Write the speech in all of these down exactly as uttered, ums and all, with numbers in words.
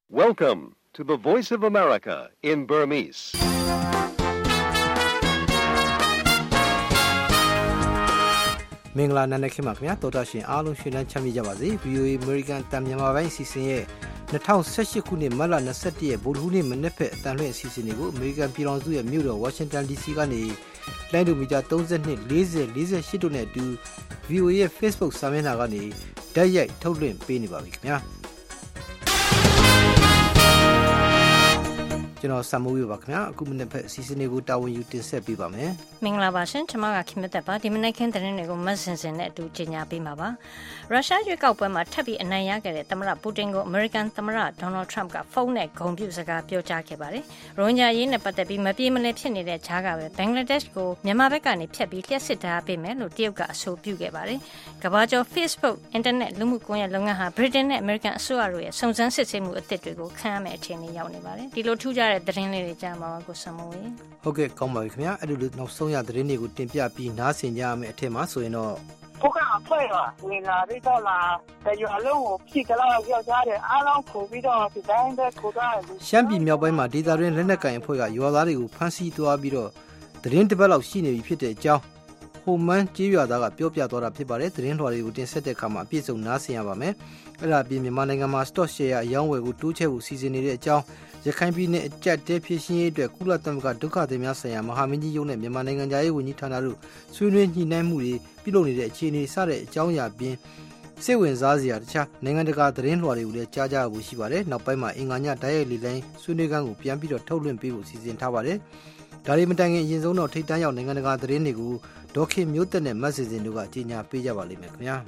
Welcome to the Voice of America in Burmese. ။မင်္ဂလာနံနက်ခင်းပါခင်ဗျာတော်တာရှင်အားလုံးရှင်လန်းချမ်းမြေ့ကြပါစေ V O A American တန်မြန်မာပိုင်းအစီအစဉ်ရဲ့၂၀၁၈ခုနှစ်မတ်လ၂၁ရက်ဗုဒ္ဓဟူးနေ့မနေ့ဖက်အတန်လွှင့်အစီအစဉ်တွေကို American ပြည်ထောင်စုရဲ့မြို့တော် Washington D C ကနေလိုင်းဒိုမီတာ၃၂ ၄၀ ၄၈တို့နဲ့အတူ V O A ရဲ့ Facebook စာမျက်နှာကနေတိုက်ရိုက်ထုတ်လွှင့်ပေးနေပါပြီခင်ဗျာကျွန်တော်ဆမ်မိုးရပါခင်ဗျာအခုမနေ့ဖက်အစီအစဉ်တွေကိုတာဝန်ယူတင်ဆက်ပေးပါမယ်မင်္ဂလာပါရှင်ကျွန်မကခင်မသက်ပါဒီမနေ့ခင်းသတင်းတွေကိုမတ်စင်စင်နဲ့အတူကြီးညာပေးမှာပါရုရှားရွေးကောက်ပွဲမှာထပ်ပြီးအနိုင်ရခဲ့တဲ့သမ္မတပူတင်ကိုအမေရိကန်သမ္မတဒေါ်နယ်ထရမ့်ကဖုန်းနဲ့ဂုဏ်ပြုစကားပြောကြားခဲ့ပါတယ်ရိုဟင်ဂျာရေးနဲ့ပတ်သက်ပြီးမပြေမလည်ဖြစ်နေတဲ့ဂျားကပဲဘင်္ဂလားဒေ့ရှ်ကိုမြန်မာဘက်ကနေဖျက်ပြီးလျှက်စစ်ထားပေးမယ်လို့တရုတ်ကအဆိုပြုခဲ့ပါတယ်ကမ္ဘာကျော် Facebook အင်တာနက်လူမှုကွန်ရက်လုပ်ငန်းဟာဗြိတိန်နဲ့အမေရိကန်အစိုးရတို့ရဲ့စုံစမ်းစစ်ဆေးမှုအသစ်တွေကိုခံရမယ့်အခြေအနေရောက်နေပါတယ်ဒီလိုထူးခြားတဲ့သတင်းလေးတွေကြားမှာကိုဆမဝေးဟုတ်ကဲ့ကောင်းပါပြီခင်ဗျာအဲ့လိုနောက်ဆုံးရသတင်းတွေကိုတင်ပြပြီးနားဆင်ကြရမယ့်အထက်မှာဆိုရင်တော့ဘုကအဖွဲကဝင်လာပြီးတော့လာတရွာလုံးကိုဖြစ်ကြတော့ကြောက်ကြတယ်အားလုံးခုပြီးတော့ဒီတိုင်းပဲခုတော့ရှမ်းပြည်မြောက်ပိုင်းမှာဒေသတွင်းလက်နက်ကင်အဖွဲ့ကရွာသားတွေကိုဖမ်းဆီးသွားပြီးတော့သတင်းတစ်ပတ်လောက်ရှိနေပြီဖြစ်တဲ့အကြောင်းဟိုမန်းကြေးရွာသားကပြောပြသွားတာဖြစ်ပါတယ်သတင်းလွှာတွေကိုတင်ဆက်တဲ့အခါမှာအပြည့်စုံနားဆင်ရပါမယ်အဲ့ဒါပြင်မြန်မာနိုင်ငံမှာ stock share အရောင်းဝယ်ကိုတိုးချဲ့ဖို့စီစဉ်နေတဲ့အကြောင်းရခိုင်ပြည်နယ်အကြက်တဲဖြစ်ရှင်းရေးအတွက်ကုလသမဂ္ဂဒုက္ခသည်များဆိုင်ရာမဟာမင်းကြီးရုံးနဲ့မြန်မာနိုင်ငံသားရေးဝန်ကြီးဌာနတို့ဆွေးနွေးညှိနှိုင်းမှုတွေပြုလုပ်နေတဲ့အခြေအနေစတဲ့အကြောင်းအရာပြင်စိတ်ဝင်စားစရာတခြားနိုင်ငံတကာသတင်းလွှာတွေကိုလည်းကြားကြရဖို့ရှိပါတယ်နောက်ပိုင်းမှာအင်္ဂါညတိုက်ရိုက်လေလိုင်းဆွေးနွေးခန်းကိုပြန်ပြီးတော့ထုတ်လွှင့်ပေးဖို့စီစဉ်ထားပါတယ်ဒါတွေမတိုင်ခင်အရင်ဆုံးတော့ထိပ်တန်းရောက်နိုင်ငံတကာသတင်းတွေကိုဒေါက်ခင်မျိုးသက်နဲ့မတ်စင်စင်တို့ကကြီးညာပေးကြပါလိမ့်မယ်ခင်ဗျာ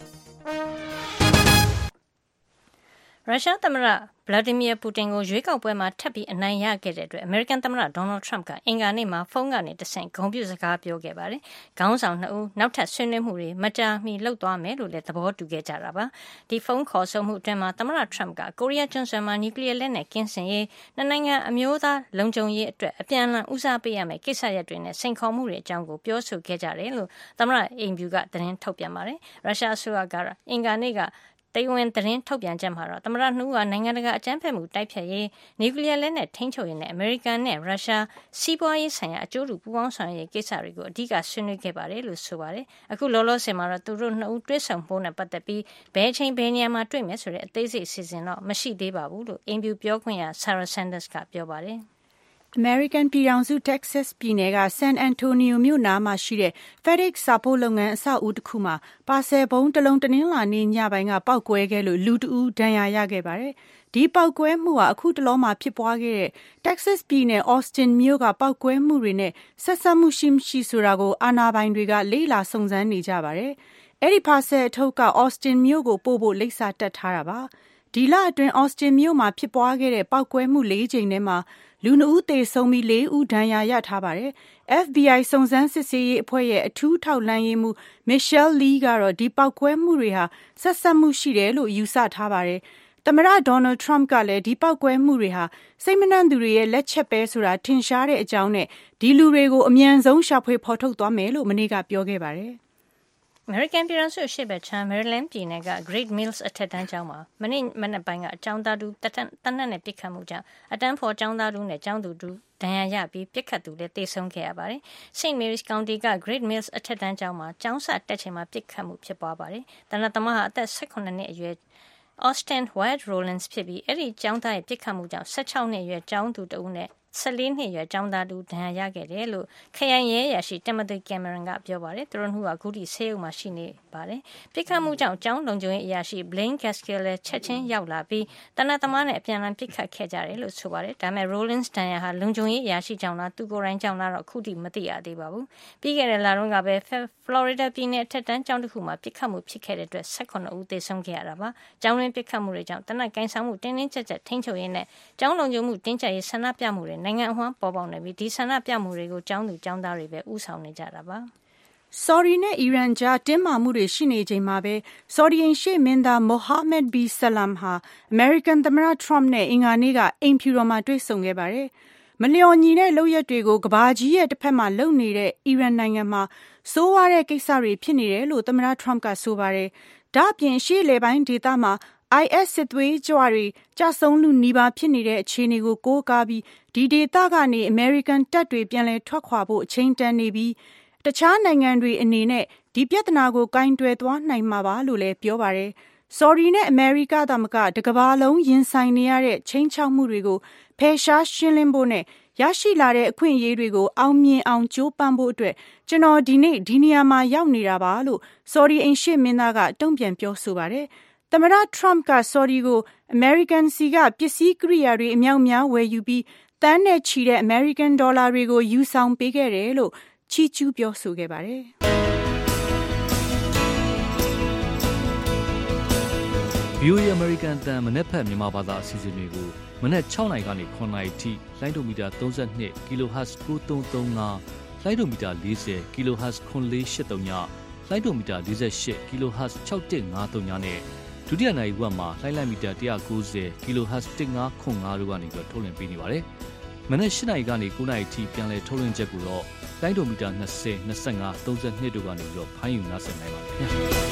ရုရှားသမ္မတဗလာဒီမီယာပူတင်ကိုရွေးကောက်ပွဲမှာထပ်ပြီးအနိုင်ရခဲ့တဲ့အတွက်အမေရိကန်သမ္မတဒေါ်နယ်ထရမ့်ကအင်္ဂါနေ့မှာဖုန်းကနေတဆင့်ဂုဏ်ပြုစကားပြောခဲ့ပါတယ်။ခေါင်းဆောင်နှစ်ဦးနောက်ထပ်ဆွေးနွေးမှုတွေမကြာမီလုပ်သွားမယ်လို့လည်းသဘောတူခဲ့ကြတာပါ။ဒီဖုန်းခေါ်ဆိုမှုအတွင်းမှာသမ္မတထရမ့်ကကိုရီးယားကျွန်းဆွယ်မှာနျူကလ িয়ার လက်နက်ကင်းစင်ရေးနှစ်နိုင်ငံအမျိုးသားလုံခြုံရေးအတွက်အပြန်အလှန်ဦးစားပေးရမယ့်ကိစ္စရပ်တွေနဲ့စိန်ခေါ်မှုတွေအကြောင်းကိုပြောဆိုခဲ့ကြတယ်လို့သမ္မတအိမ်ဖြူကသတင်းထုတ်ပြန်ပါတယ်။ရုရှားအစိုးရကအင်္ဂါနေ့ကတိုင်ဝမ်သတင်းထုတ်ပြန်ချက်မှာတော့သမ္မတနှူးကနိုင်ငံတကာအကြမ်းဖက်မှုတိုက်ဖျက်ရေးနျူကလ িয়ার လက်နက်ထိန်းချုပ်ရေးနဲ့အမေရိကန်နဲ့ရုရှားစီးပွားရေးဆိုင်ရာအကျိုးတူပူးပေါင်းဆောင်ရွက်ရေးကိစ္စတွေကိုအဓိကဆွေးနွေးခဲ့ပါတယ်လို့ဆိုပါတယ်။အခုလောလောဆယ်မှာတော့သူတို့နှစ်ဦးတွဲဆုံဖို့နဲ့ပတ်သက်ပြီးဘယ်အချိန်ဘယ်နေရာမှာတွေ့မယ်ဆိုတဲ့အသေးစိတ်အစီအစဉ်တော့မရှိသေးပါဘူးလို့အိမ်ဖြူပြောခွင့်ရ Sarah Sanders ကပြောပါတယ်။ American ပြည်ထောင်စု Texas ပြည်နယ်က San Antonio မြို့နားမှာရှိတဲ့ FedEx စာပို့လုပ်ငန်းအဆောက်အဦတစ်ခုမှာပါဆယ်ဘုံတစ်လုံးတနင်္လာနေ့ညပိုင်းကပောက်ကွဲခဲ့လို့လူတဦးဒဏ်ရာရခဲ့ပါတယ်။ဒီပောက်ကွဲမှုဟာအခုတလောမှာဖြစ်ပွားခဲ့တဲ့ Texas ပြည်နယ် Austin မြို့ကပောက်ကွဲမှုတွေနဲ့ဆက်စပ်မှုရှိမရှိဆိုတာကိုအာဏာပိုင်တွေကလေ့လာစုံစမ်းနေကြပါတယ်။အဲ့ဒီပါဆယ်အထုပ်က Austin မြို့ကိုပို့ဖို့လိပ်စာတက်ထားတာပါ။ဒီလအတွင်း Austin မြို့မှာဖြစ်ပွားခဲ့တဲ့ပောက်ကွဲမှုလေးကြိမ်ထဲမှာလူနှစ်ဦးသေဆုံးပြီးလေးဦးဒဏ်ရာရထားပါတယ်။ F B I စုံစမ်းစစ်ဆေးရေးအဖွဲ့ရဲ့အထူးထောက်လှမ်းရေးမှူး Michelle Lee ကတော့ဒီပောက်ကွဲမှုတွေဟာဆက်စပ်မှုရှိတယ်လို့ယူဆထားပါတယ်။သမ္မတဒေါ်နယ်ထရမ့်ကလည်းဒီပောက်ကွဲမှုတွေဟာစိတ်မနှံ့သူတွေရဲ့လက်ချက်ပဲဆိုတာထင်ရှားတဲ့အကြောင်းနဲ့ဒီလူတွေကိုအမြန်ဆုံးရှာဖွေဖော်ထုတ်သွားမယ်လို့မနေ့ကပြောခဲ့ပါတယ်။အမေရိကန်ပြည်ထောင်စုရှေ့ဘက်ခြမ်းမယ်ရီလန်းပြည်နယ်က Great Mills အထက်တန်းကျောင်းမှာမနေ့မနက်ပိုင်းကအကြောင်းသားတူတနက်နဲ့ပစ်ခတ်မှုကြောင့်အတန်းဖော်ကျောင်းသားတူနဲ့ကျောင်းသူတူဒဏ်ရာရပြီးပစ်ခတ်သူလည်းသေဆုံးခဲ့ရပါတယ်။ Saint Mary's County က Great Mills အထက်တန်းကျောင်းမှာကျောင်းစတက်ချိန်မှာပစ်ခတ်မှုဖြစ်ပွားပါတယ်။တနက်သမားဟာအသက်၁၈နှစ်အရွယ် Austin Wyatt Rollins ဖြစ်ပြီးအဲ့ဒီကျောင်းသားရဲ့ပစ်ခတ်မှုကြောင့်၁၆နှစ်အရွယ်ကျောင်းသူတဦးနဲ့၁၄နှစ်အရွယ်ကျောင်းသားတူဒဏ်ရာရခဲ့တယ်လို့ခရိုင်ရဲအရာရှိ Timothy Cameron ကပြောပါတယ်သူတို့ကအခုထိဆေးရုံမှာရှိနေပါတယ်ပြစ်ခတ်မှုကြောင့်ကျောင်းလုံခြုံရေးအရာရှိ Blaine Gaskill လည်းချက်ချင်းရောက်လာပြီးတနက်သမားနဲ့အပြန်အလှန်ပြစ်ခတ်ခဲ့ကြတယ်လို့ဆိုပါတယ်ဒါပေမဲ့ Rollins ဒဏ်ရာဟာလုံခြုံရေးအရာရှိကြောင့်လားသူကိုယ်တိုင်ကြောင့်လားတော့အခုထိမသိရသေးပါဘူးပြီးခဲ့တဲ့လတုန်းကပဲ Florida ပြည်နယ်အထက်တန်းကျောင်းတစ်ခုမှာပြစ်ခတ်မှုဖြစ်ခဲ့တဲ့အတွက်၁၈ဦးသေဆုံးခဲ့ရတာပါကျောင်းတွင်းပြစ်ခတ်မှုတွေကြောင့်တနက်ကင်ဆောင်မှုတင်းတင်းကြပ်ကြပ်ထိန်းချုပ်ရေးနဲ့ကျောင်းလုံခြုံမှုတင်းကျပ်ရေးဆန္ဒပြမှုတွေနိုင်ငံအဝှမ်းပေါ်ပေါက်နေပြီးဒီဆန္ဒပြမှုတွေကိုကျောင်းသူကျောင်းသားတွေပဲဥဆောင်နေကြတာပါ။ Saudi နဲ့ Iran ကြားတင်းမာမှုတွေရှိနေချိန်မှာပဲ Saudi အိမ်ရှေ့မင်းသား Mohammed bin Salman ဟာ American သမ္မတ Trump နဲ့အင်္ဂါနေ့ကအိမ်ဖြူတော်မှာတွေ့ဆုံခဲ့ပါတယ်။မလျော်ညီတဲ့လုပ်ရက်တွေကိုကမ္ဘာကြီးရဲ့တစ်ဖက်မှာလုပ်နေတဲ့ Iran နိုင်ငံမှာဆိုးဝါးတဲ့ကိစ္စတွေဖြစ်နေတယ်လို့သမ္မတ Trump ကဆိုပါတယ်။ဒါ့အပြင်ရှေ့လေပိုင်းဒေသမှာ I S စစ်သွေးကြွတွေကြဆုံးလူနီးပါးဖြစ်နေတဲ့အခြေအနေကိုကိုးကားပြီးဒီဒေသကနေ American တပ်တွေပြန်လည်ထွက်ခွာဖို့အချိန်တန်နေပြီးတခြားနိုင်ငံတွေအနေနဲ့ဒီပြဿနာကိုကင်တွယ်သွားနိုင်မှာပါလို့လည်းပြောပါတယ်။ Saudi နဲ့ America သာမကတကမ္ဘာလုံးရင်ဆိုင်နေရတဲ့ချိန်ချောက်မှုတွေကိုဖယ်ရှားရှင်းလင်းဖို့နဲ့ရရှိလာတဲ့အခွင့်အရေးတွေကိုအောင်မြင်အောင်ကြိုးပမ်းဖို့အတွက်ကျွန်တော်ဒီနေ့ဒီနေရာမှာရောက်နေတာပါလို့ Saudi အိမ်ရှေ့မင်းသားကတုံ့ပြန်ပြောဆိုပါတယ်။သမ္မတ Trump က Saudi ကို American စီကပစ္စည်းကိရိယာတွေအမြောက်များဝယ်ယူပြီးတန်းနဲ့ချီတဲ့ American ဒေါ်လာတွေကိုယူဆောင်ပေးခဲ့တယ်လို့ချီးကျူးပြောဆိုခဲ့ပါတယ်။ V O A American တန်မနေ့ဖက်မြန်မာဘာသာအစီအစဉ်တွေကိုမနေ့၆နာရီကနေ၇နာရီထိလိုင်းဒိုမီတာ၃၂ kilohertz ၉၃၃၅လိုင်းဒိုမီတာ၄၀ kilohertz ၉၄၈၃ညလိုင်းဒိုမီတာ၄၈ kilohertz ၆၁၅၃ညနဲ့ဒုတိယနိုင်ဝက်မှာလိုင်းလိုက်မီတာ၁၉၀ kilohertz ၁၅ခွန်၅တို့ကနေပြီးထုတ်လွှင့်ပေးနေပါတယ်။မနေ့၈နာရီကနေ၉နာရီထိပြန်လည်ထုတ်လွှင့်ချက်ကိုတော့လိုင်းဒိုမီတာ၂၀ ၂၅ ၃၂တို့ကနေပြီးတော့ဖိုင်းယူနားဆင်နိုင်ပါတယ်ခင်ဗျာ။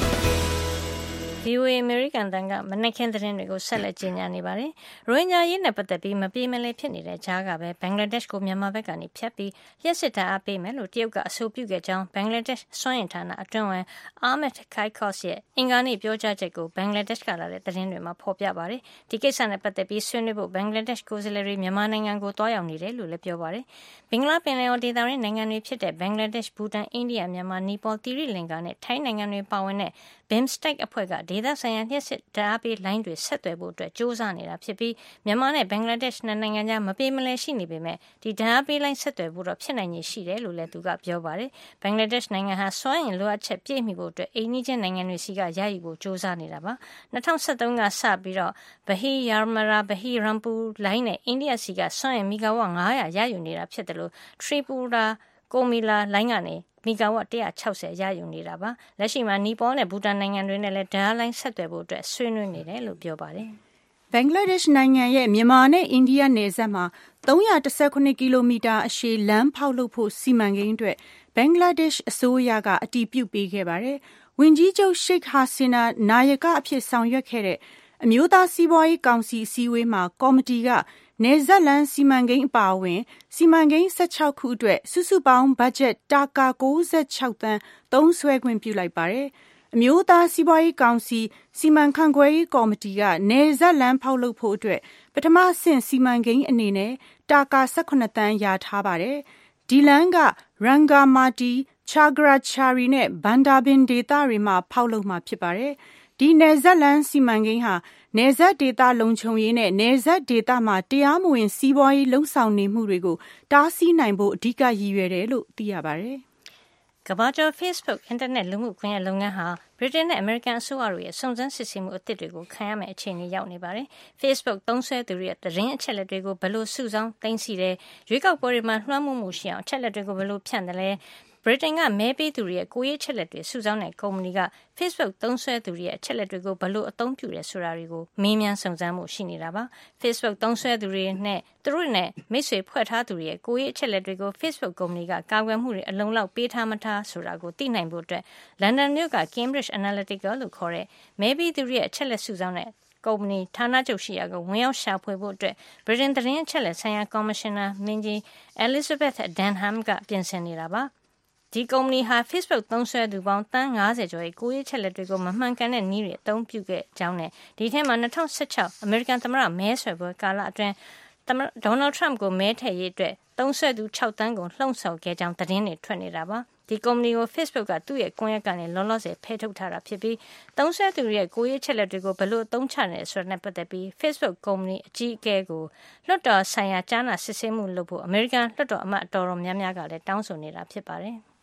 V O A American တန်ကမနက်ခင်းသတင်းတွေကိုဆက်လက်ကြီးညာနေပါတယ်။ရိုဟင်ဂျာရေးနဲ့ပတ်သက်ပြီးမပြေမလည်ဖြစ်နေတဲ့ကြားကပဲဘင်္ဂလားဒေ့ရှ်ကိုမြန်မာဘက်ကနေဖြတ်ပြီးလျှက်စစ်တာအားပေးမယ်လို့တရုတ်ကအဆိုပြုခဲ့ကြောင်းဘင်္ဂလားဒေ့ရှ်စွမ်းအင်ဌာနအတွင်းဝန် Ahmed Kaikos ရဲ့အင်္ဂါနေ့ပြောကြားချက်ကိုဘင်္ဂလားဒေ့ရှ်ကလာတဲ့သတင်းတွေမှာဖော်ပြပါတယ်။ဒီကိစ္စနဲ့ပတ်သက်ပြီးဆွေးနွေးဖို့ဘင်္ဂလားဒေ့ရှ်ကိုယ်စားလှယ်တွေမြန်မာနိုင်ငံကိုတွားရောက်နေတယ်လို့လည်းပြောပါတယ်။ဘင်္ဂလားပင်လယ်အော်ဒေသတွင်းနိုင်ငံတွေဖြစ်တဲ့ဘင်္ဂလားဒေ့ရှ်၊ဘူတန်၊အိန္ဒိယ၊မြန်မာ၊နီပေါ၊သီရိလင်္ကာနဲ့ထိုင်းနိုင်ငံတွေပါဝင်တဲ့ B I M S T E C အဖွဲ့ကဒေသဆိုင်ရာလျှက်စစ်ဓာတ်အားပေးလိုင်းတွေဆက်သွယ်ဖို့အတွက်ကြိုးစားနေတာဖြစ်ပြီးမြန်မာနဲ့ဘင်္ဂလားဒေ့ရှ်နှစ်နိုင်ငံကြားမပြေမလည်ရှိနေပေမဲ့ဒီဓာတ်အားပေးလိုင်းဆက်သွယ်ဖို့တော့ဖြစ်နိုင်ရည်ရှိတယ်လို့လည်းသူကပြောပါတယ်။ဘင်္ဂလားဒေ့ရှ်နိုင်ငံဟာစွမ်းအင်လိုအပ်ချက်ပြည့်မီဖို့အတွက်အိမ်နီးချင်းနိုင်ငံတွေစီကရယူဖို့ကြိုးစားနေတာပါ။၂၀၁၃ကစပြီးတော့ Bahi Yarmara Bahi Rampur လိုင်းနဲ့အိန္ဒိယစီကစွမ်းအင်မီဂါဝပ်၅၀၀ရယူနေတာဖြစ်တယ်လို့ Tripura Komila လိုင်းကနေမီဂါဝပ်၁၆၀ရယူနေတာပါလက်ရှိမှာနီပေါနဲ့ဘူတန်နိုင်ငံတွေနဲ့လည်းဓာတ်လိုင်းဆက်သွယ်ဖို့အတွက်ဆွေးနွေးနေတယ်လို့ပြောပါတယ်ဘင်္ဂလားဒေ့ရှ်နိုင်ငံရဲ့မြန်မာနဲ့အိန္ဒိယနယ်စပ်မှာ၃၁၇ကီလိုမီတာအရှည်လမ်းဖောက်လုပ်ဖို့စီမံကိန်းအတွက်ဘင်္ဂလားဒေ့ရှ်အစိုးရကအတည်ပြုပေးခဲ့ပါတယ်ဝန်ကြီးချုပ်ရှိတ်ဟာဆီနာနာယကအဖြစ်ဆောင်ရွက်ခဲ့တဲ့အမျိုးသားစီးပွားရေးကောင်စီအစည်းအဝေးမှာကော်မတီကနယ်စပ်လမ်းစီမံကိန်းအပါအဝင်စီမံကိန်း၁၆ခုအတွက်စုစုပေါင်းဘတ်ဂျက်တာကာ၉၆သန်းသုံးစွဲခွင့်ပြုလိုက်ပါတယ်။အမျိုးသားစီးပွားရေးကောင်စီစီမံခန့်ခွဲရေးကော်မတီကနယ်စပ်လမ်းဖောက်လုပ်ဖို့အတွက်ပထမဆင့်စီမံကိန်းအနေနဲ့တာကာ၁၈သန်းရထားပါတယ်။ဒီလမ်းကရန်ဂါမာတီချာဂရာချာရီနဲ့ဘန်ဒါဘင်ဒေသတွေမှာဖောက်လုပ်မှာဖြစ်ပါတယ်။ဒီနယ်စပ်လမ်းစီမံကိန်းဟာနယ်စပ်ဒေသလုံခြုံရေးနဲ့နယ်စပ်ဒေသမှာတရားမဝင်စီးပွားရေးလှုံ့ဆော်နေမှုတွေကိုတားဆီးနိုင်ဖို့အဓိကရည်ရွယ်တယ်လို့သိရပါတယ်။ကမ္ဘာကျော် Facebook အင်တာနက်လူမှုကွန်ရက်လုပ်ငန်းဟာဗြိတိန်နဲ့အမေရိကန်အစိုးရတို့ရဲ့စုံစမ်းစစ်ဆေးမှုအသစ်တွေကိုခံရမယ့်အခြေအနေရောက်နေပါတယ်။ Facebook သုံးစွဲသူတွေရဲ့သတင်းအချက်အလက်တွေကိုဘယ်လိုစုဆောင်းသိမ်းဆည်းတယ်၊ရွေးကောက်ပွဲတွေမှာလွှမ်းမိုးမှုရှိအောင်အချက်အလက်တွေကိုဘယ်လိုဖြန့်တယ်လဲဗြိတိန်ကမဲပေးသူတွေရဲ့ကိုယ်ရေးအချက်လက်တွေစုဆောင်းတဲ့ကုမ္ပဏီက Facebook သုံးစွဲသူတွေရဲ့အချက်လက်တွေကိုဘယ်လိုအသုံးပြုတယ်ဆိုတာတွေကိုမေးမြန်းစုံစမ်းမှုရှိနေတာပါ။ Facebook သုံးစွဲသူတွေနဲ့သူတို့နဲ့မိတ်ဆွေဖွဲ့ထားသူတွေရဲ့ကိုယ်ရေးအချက်လက်တွေကို Facebook ကုမ္ပဏီကကာကွယ်မှုတွေအလုံးလောက်ပေးထားမထားဆိုတာကိုသိနိုင်ဖို့အတွက်လန်ဒန်မြို့က Cambridge Analytica လို့ခေါ်တဲ့မဲပေးသူတွေရဲ့အချက်လက်စုဆောင်းတဲ့ကုမ္ပဏီဌာနချုပ်ရှိရာကိုဝင်ရောက်ရှာဖွေဖို့အတွက်ဗြိတိန်သတင်းအချက်လက်ဆိုင်ရာကော်မရှင်နာမင်းကြီး Elizabeth Denham ကပြင်ဆင်နေတာပါ။ဒီကုမ္ပဏီဟာ Facebook သုံးစွဲသူပေါင်းသန်း၅၀ကျော်ရဲ့ကိုယ်ရေးချက်လက်တွေကိုမမှန်ကန်တဲ့နည်းတွေအသုံးပြုခဲ့ကြောင်းနဲ့ဒီထဲမှာ၂၀၁၆အမေရိကန်သမ္မတမဲဆွယ်ပွဲကာလအတွင်းဒေါ်နယ်ထရမ့်ကိုမဲထည့်ရေးအတွက်သုံးစွဲသူ၆သန်းကိုလှုံ့ဆော်ခဲ့ကြောင်းသတင်းတွေထွက်နေတာပါ။ဒီကုမ္ပဏီကို Facebook ကသူ့ရဲ့ကွန်ရက်ကနေလောလောဆယ်ဖယ်ထုတ်ထားတာဖြစ်ပြီးသုံးစွဲသူရဲ့ကိုယ်ရေးချက်လက်တွေကိုဘယ်လိုအသုံးချနေလဲဆိုတာနဲ့ပတ်သက်ပြီး Facebook ကုမ္ပဏီအကြီးအကဲကိုလွှတ်တော်ဆိုင်ရာကြားနာစစ်ဆေးမှုလုပ်ဖို့အမေရိကန်လွှတ်တော်အမတ်အတော်များများကလည်းတောင်းဆိုနေတာဖြစ်ပါတယ်။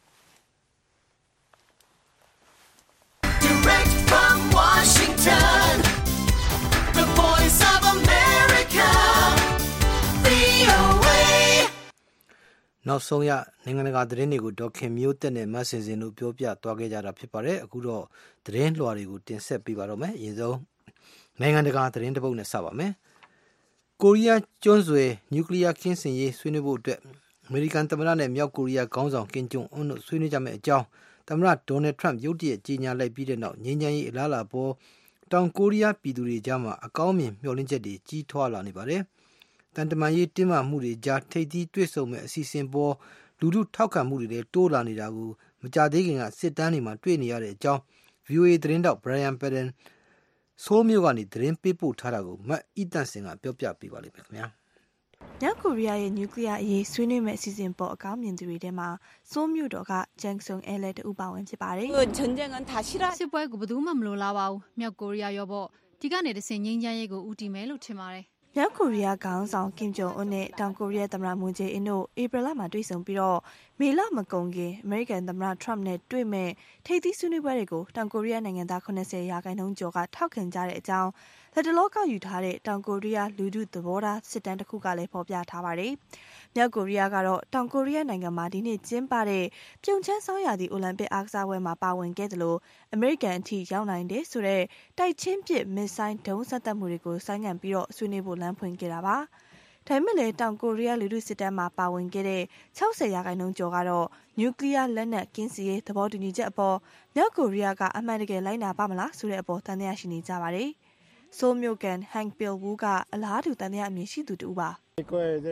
Direct from Washington, the voice of America, V O A နောက်ဆုံးရနိုင်ငံတကာသတင်းတွေကိုဒေါက်ခင်မျိုးတက်နဲ့မဆင်စင်တို့ပြောပြသွားခဲ့ကြတာဖြစ်ပါတယ်အခုတော့သတင်းလွှာတွေကိုတင်ဆက်ပေးပါတော့မယ်အရင်ဆုံးနိုင်ငံတကာသတင်းတစ်ပုဒ်နဲ့စပါမယ်ကိုရီးယားကျွန်းဆွယ်နျူကလ িয়ার ကင်းစင်ရေးဆွေးနွေးဖို့အတွက်အမေရိကန်သမ္မတနဲ့မြောက်ကိုရီးယားခေါင်းဆောင်ကင်ဂျုံအွန်းတို့ဆွေးနွေးကြမယ့်အကြောင်းသမ္မတဒေါ်နယ်ထရမ့်ရုတ်တရက်ကြေညာလိုက်ပြီးတဲ့နောက်ငြိမ်းချမ်းရေးအလားအလာပေါ်တောင်ကိုရီးယားပြည်သူတွေကြားမှာအကောင်းမြင်မျှော်လင့်ချက်တွေကြီးထွားလာနေပါတယ်။တန်တမာရေးတင်းမာမှုတွေကြားထိပ်သီးတွေ့ဆုံမဲ့အစီအစဉ်ပေါ်လူထုထောက်ခံမှုတွေလည်းတိုးလာနေတာကိုမကြသေးခင်ကစစ်တမ်းတွေမှာတွေ့နေရတဲ့အကြောင်း ဗွီအိုအေ သတင်းတောက် Brian Padden ဆိုးမျိုးကနေသတင်းပေးပို့ထားတာကိုမတ်အီတန်စင်ကပြောပြပေးပါလိမ့်မယ်ခင်ဗျာ။မြောက်ကိုရီးယားရဲ့နျူကလ িয়ার အရေးဆွေးနွေးမဲ့အစီအစဉ်ပေါ်အကောင်းမြင်သူတွေထဲမှာစိုးမြို့တော်ကဂျန်ဆုံအဲလဲတူပါဝင်ဖြစ်ပါတယ်။စစ်ပွဲကိုဘယ်သူမှမလိုလားပါဘူး။မြောက်ကိုရီးယားရောပေါ့ဒီကနေတဆင်ငြိမ်းချမ်းရေးကိုဦးတည်မယ်လို့ထင်ပါတယ်။မြောက်ကိုရီးယားခေါင်းဆောင်ကင်ဂျုံအွန်းနဲ့တောင်ကိုရီးယားသမ္မတမွန်ဂျေအင်းတို့ဧပြီလမှာတွေ့ဆုံပြီးတော့မေလမကုန်ခင်အမေရိကန်သမ္မတထရမ့်နဲ့တွေ့မဲ့ထိပ်သီးဆွေးနွေးပွဲတွေကိုတောင်ကိုရီးယားနိုင်ငံသား၇၀ရာခိုင်နှုန်းကျော်ကထောက်ခံကြတဲ့အကြောင်းလက်တလောကယူထားတဲ့တောင်ကိုရီးယားလူထုသဘောထားစစ်တမ်းတစ်ခုကလည်းဖော်ပြထားပါတယ်။မြောက်ကိုရီးယားကတော့တောင်ကိုရီးယားနိုင်ငံမှာဒီနေ့ကျင်းပတဲ့ပြုံချမ်းဆောင်းရာသီအိုလံပစ်အားကစားပွဲမှာပါဝင်ခဲ့တယ်လို့အမေရိကန်အထိရောက်နိုင်တယ်ဆိုတဲ့တိုက်ချင်းပစ်မစ်ဆိုင်းဒုံးစက်တပ်မှုတွေကိုဆိုင်းငံ့ပြီးတော့ဆွေးနွေးဖို့လမ်းဖွင့်ခဲ့တာပါ။ဒါပေမဲ့လည်းတောင်ကိုရီးယားလူထုစစ်တမ်းမှာပါဝင်ခဲ့တဲ့၆၀ရာခိုင်နှုန်းကျော်ကတော့နျူကလ িয়ার လက်နက်ကင်းစီရေးသဘောတူညီချက်အပေါ်မြောက်ကိုရီးယားကအမှန်တကယ်လိုက်နာပါမလားဆိုတဲ့အပေါ်တန်တရားရှိနေကြပါတယ်။ဆိုးမြို့ကန်ဟန်ပီလ်ဝူကအလားတူတန်တရားအမြင်ရှိသူတူပါ။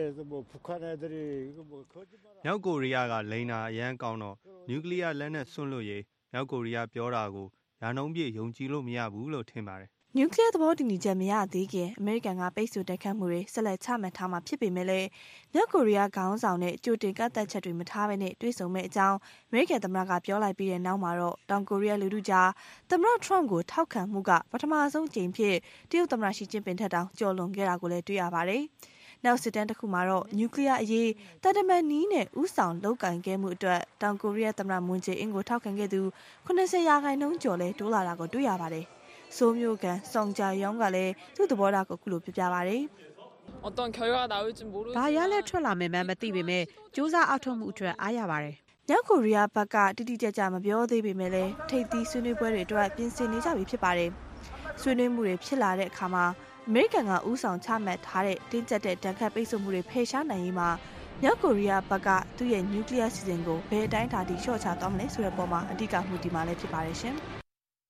မြောက်ကိုရီးယားကလိန်နာအရန်ကောင်းတော့နျူကလ িয়ার လက်နက်စွန့်လို့ရေးမြောက်ကိုရီးယားပြောတာကိုရာနှုန်းပြည့်ယုံကြည်လို့မရဘူးလို့ထင်ပါတယ်။နျူကလ িয়ার သဘောတူညီချက်မရသေးခင်အမေရိကန်ကပိတ်ဆို့တိုက်ခတ်မှုတွေဆက်လက်ချမှတ်ထားမှာဖြစ်ပေမဲ့လည်းမြောက်ကိုရီးယားခေါင်းဆောင်နဲ့ကြိုတင်ကန့်သတ်ချက်တွေမထားဘဲနဲ့တွေ့ဆုံမဲ့အကြောင်းအမေရိကန်သမ္မတကပြောလိုက်ပြီးတဲ့နောက်မှာတော့တောင်ကိုရီးယားလူထုကြားသမ္မတထရမ့်ကိုထောက်ခံမှုကပထမဆုံးကြိမ်ဖြစ်တရုတ်သမ္မတရှီကျင်းပင်ထက်တောင်ကျော်လွန်ခဲ့တာကိုလည်းတွေ့ရပါတယ်။နောက်စစ်တမ်းတစ်ခုမှာတော့နျူကလ িয়ার အရေးတန်တမန်နီးနဲ့ဥဆောင်လုပ်ကင်ခဲ့မှုအတွက်တောင်ကိုရီးယားသမ္မတမွန်ဂျေအင်းကိုထောက်ခံခဲ့သူ၇၀ရာခိုင်နှုန်းကျော်လဲတိုးလာတာကိုတွေ့ရပါတယ်။ဆိုးမျိုးကန်စောင်ဂျာယောင်ကလည်းသူ့သဘောထားကိုအခုလိုပြပြပါတယ်။ဘာရလဲထွက်လာမယ်မှမသိပေမဲ့စူးစမ်းအောက်ထုတ်မှုအတွက်အားရပါတယ်။မြောက်ကိုရီးယားဘက်ကတိတိကျကျမပြောသေးပေမဲ့လည်းထိပ်သီးဆွေးနွေးပွဲတွေအတွက်ပြင်ဆင်နေကြပြီဖြစ်ပါတယ်။ဆွေးနွေးမှုတွေဖြစ်လာတဲ့အခါမှာအမေရိကန်ကဥဆောင်ချမှတ်ထားတဲ့တင်းကျပ်တဲ့တန်ခတ်ပိတ်ဆို့မှုတွေဖယ်ရှားနိုင်ရေးမှာမြောက်ကိုရီးယားဘက်ကသူ့ရဲ့နျူကလ িয়ার စီစဉ်ကိုဘယ်အတိုင်းအတာထိလျှော့ချသွားမလဲဆိုတဲ့ပုံမှာအဓိကမှုဒီမှာလည်းဖြစ်ပါတယ်ရှင်။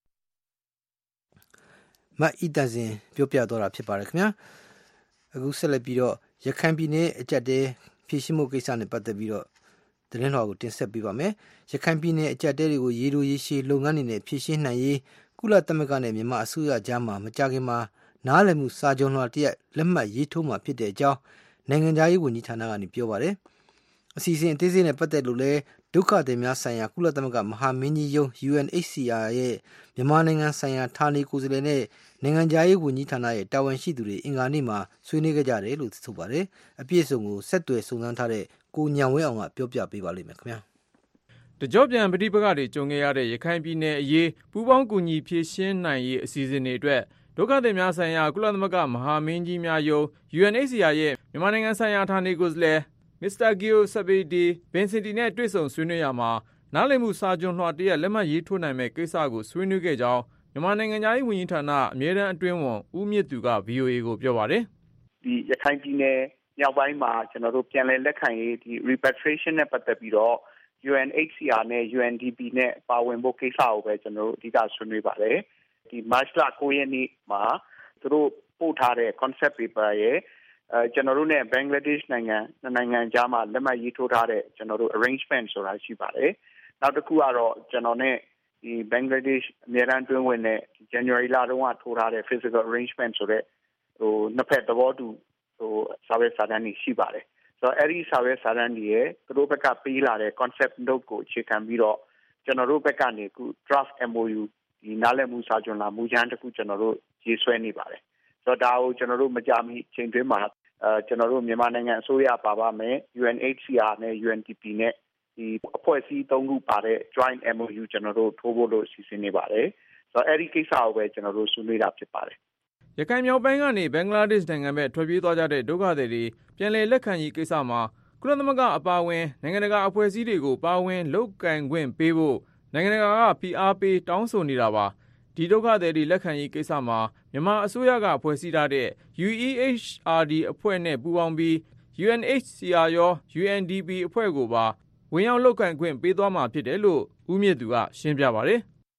မတ်အီတန်စင်ပြောပြတော့တာဖြစ်ပါတယ်ခင်ဗျာ။အခုဆက်လက်ပြီးတော့ရခိုင်ပြည်နယ်အကြက်တဲဖြည့်ရှင်းမှုကိစ္စနဲ့ပတ်သက်ပြီးတော့သတင်းတော်ကိုတင်ဆက်ပေးပါမယ်။ရခိုင်ပြည်နယ်အကြက်တဲတွေကိုရေလိုရေရှည်လုပ်ငန်းတွေနဲ့ဖြည့်ရှင်းနိုင်ရေးကုလသမဂ္ဂနဲ့မြန်မာအစိုးရကြားမှာမကြခင်မှာနားလည်မှုစာချုပ်လွှာတရက်လက်မှတ်ရေးထိုးမှာဖြစ်တဲ့အကြောင်းနိုင်ငံသားရေးဝန်ကြီးဌာနကနေပြောပါတယ်။အစီအစဉ်အသေးစိတ်နဲ့ပတ်သက်လို့လည်းဒုက္ခသည်များဆိုင်ရာကုလသမဂ္ဂမဟာမင်းကြီးရုံး ယူအန်အိတ်စီအာရဲ့မြန်မာနိုင်ငံဆိုင်ရာဌာနေကိုယ်စားလှယ်နဲ့နိုင်ငံသားရေးဝန်ကြီးဌာနရဲ့တာဝန်ရှိသူတွေအင်္ဂါနေ့မှာဆွေးနွေးခဲ့ကြတယ်လို့ဆိုပါတယ်။အပြည့်အစုံကိုဆက်သွယ်စုံစမ်းထားတဲ့ကိုညံဝဲအောင်ကပြောပြပေးပါလိမ့်မယ်ခင်ဗျာ။တကြော့ပြန်ပဋိပက္ခတွေကြုံခဲ့ရတဲ့ရခိုင်ပြည်နယ်အရေးပူးပေါင်းကူညီဖြည့်ရှင်းနိုင်ရေးအစီအစဉ်တွေအတွက်ဒုက္ခသည်များဆိုင်ရာကုလသမဂ္ဂမဟာမင်းကြီးများယုံ ယူအန်အိတ်စီအာရဲ့မြန်မာနိုင်ငံဆိုင်ရာဌာနေကိုယ်စားလှယ်မစ္စတာဂီယိုဆဘေဒီဘင်စင်တီနဲ့တွေ့ဆုံဆွေးနွေးရမှာနားလည်မှုစာချုပ်လွှာတရက်လက်မှတ်ရေးထိုးနိုင်မဲ့ကိစ္စကိုဆွေးနွေးခဲ့ကြောင်းမြန်မာနိုင်ငံသားရေးဝန်ကြီးဌာနအမြဲတမ်းအတွင်းဝန်ဦးမြင့်သူက ဗွီအိုအေကိုပြောပါတယ်။ဒီရခိုင်ပြည်နယ်မြောက်ပိုင်းမှာကျွန်တော်တို့ပြန်လည်လက်ခံရေးဒီ repatriation နဲ့ပတ်သက်ပြီးတော့ ယူအန်အိတ်စီအာနဲ့ ယူအန်ဒီပီ နဲ့ပါဝင်ဖို့ကိစ္စကိုပဲကျွန်တော်တို့အဓိကဆွေးနွေးပါတယ်။ဒီမတ်လ၉ရက်နေ့မှာသူတို့ပို့ထားတဲ့ concept paper ရဲ့အဲကျွန်တော်တို့နဲ့ဘင်္ဂလားဒေ့ရှ်နိုင်ငံနိုင်ငံကြားမှာလက်မှတ်ရေးထိုးထားတဲ့ကျွန်တော်တို့ arrangement ဆိုတာရှိပါတယ်။နောက်တစ်ခုကတော့ကျွန်တော်နဲ့ဒီဘင်္ဂလားဒေ့ရှ်အမြဲတမ်းတွင်းဝင်တဲ့ January လတုန်းကထိုးထားတဲ့ physical arrangement ဆိုတဲ့ဟိုနှစ်ဖက်သဘောတူဟိုစာရွက်စာတမ်းတွေရှိပါတယ်။ဆိုတော့အဲ့ဒီစာရွက်စာတမ်းတွေရဲ့သူတို့ဘက်ကပေးလာတဲ့ concept note ကိုအခြေခံပြီးတော့ကျွန်တော်တို့ဘက်ကနေအခု draft အမ် အို ယူ ဒီနားလည်မှုစာချုပ်လာမူကြမ်းတစ်ခုကျွန်တော်တို့ရေးဆွဲနေပါတယ်။ဆိုတော့ဒါကိုကျွန်တော်တို့မကြမီအချိန်တွင်းမှာအဲကျွန်တော်တို့မြန်မာနိုင်ငံအစိုးရပါပါမယ် ယူအန်အိတ်စီအာနဲ့ ယူအန်ဒီပီ နဲ့ဒီအဖွဲ့အစည်းသုံးခုပါတဲ့ joint အမ် အို ယူ ကျွန်တော်တို့ထိုးဖို့လို့စီစဉ်နေပါတယ်။ဆိုတော့အဲ့ဒီကိစ္စကိုပဲကျွန်တော်တို့ဆွေးနွေးတာဖြစ်ပါတယ်။ရခိုင်မြောက်ပိုင်းကနေဘင်္ဂလားဒေ့ရှ်နိုင်ငံဘက်ထွက်ပြေးသွားကြတဲ့ဒုက္ခသည်တွေပြန်လည်လက်ခံရေးကိစ္စမှာကုလသမဂ္ဂအပါအဝင်နိုင်ငံတကာအဖွဲ့အစည်းတွေကိုပါဝင်လုပ်ကင်ခွင့်ပေးဖို့နိုင်ငံတကာကဖိအားပေးတောင်းဆိုနေတာပါ။ဒီဒုက္ခသည်တွေလက်ခံရေးကိစ္စမှာမြန်မာအစိုးရကဖွဲ့စည်းထားတဲ့ ယူ အီ အိတ်ချ် အာร์ ဒီ အဖွဲ့နဲ့ပူးပေါင်းပြီး ယူ အန် အိတ်စီအာ ရော ယူ အန် ဒီ ပီ အဖွဲ့ကိုပါဝင်ရောက်လုပ်ကင်ခွင့်ပေးသွားမှာဖြစ်တယ်လို့ဦးမြင့်သူကရှင်းပြပါတယ်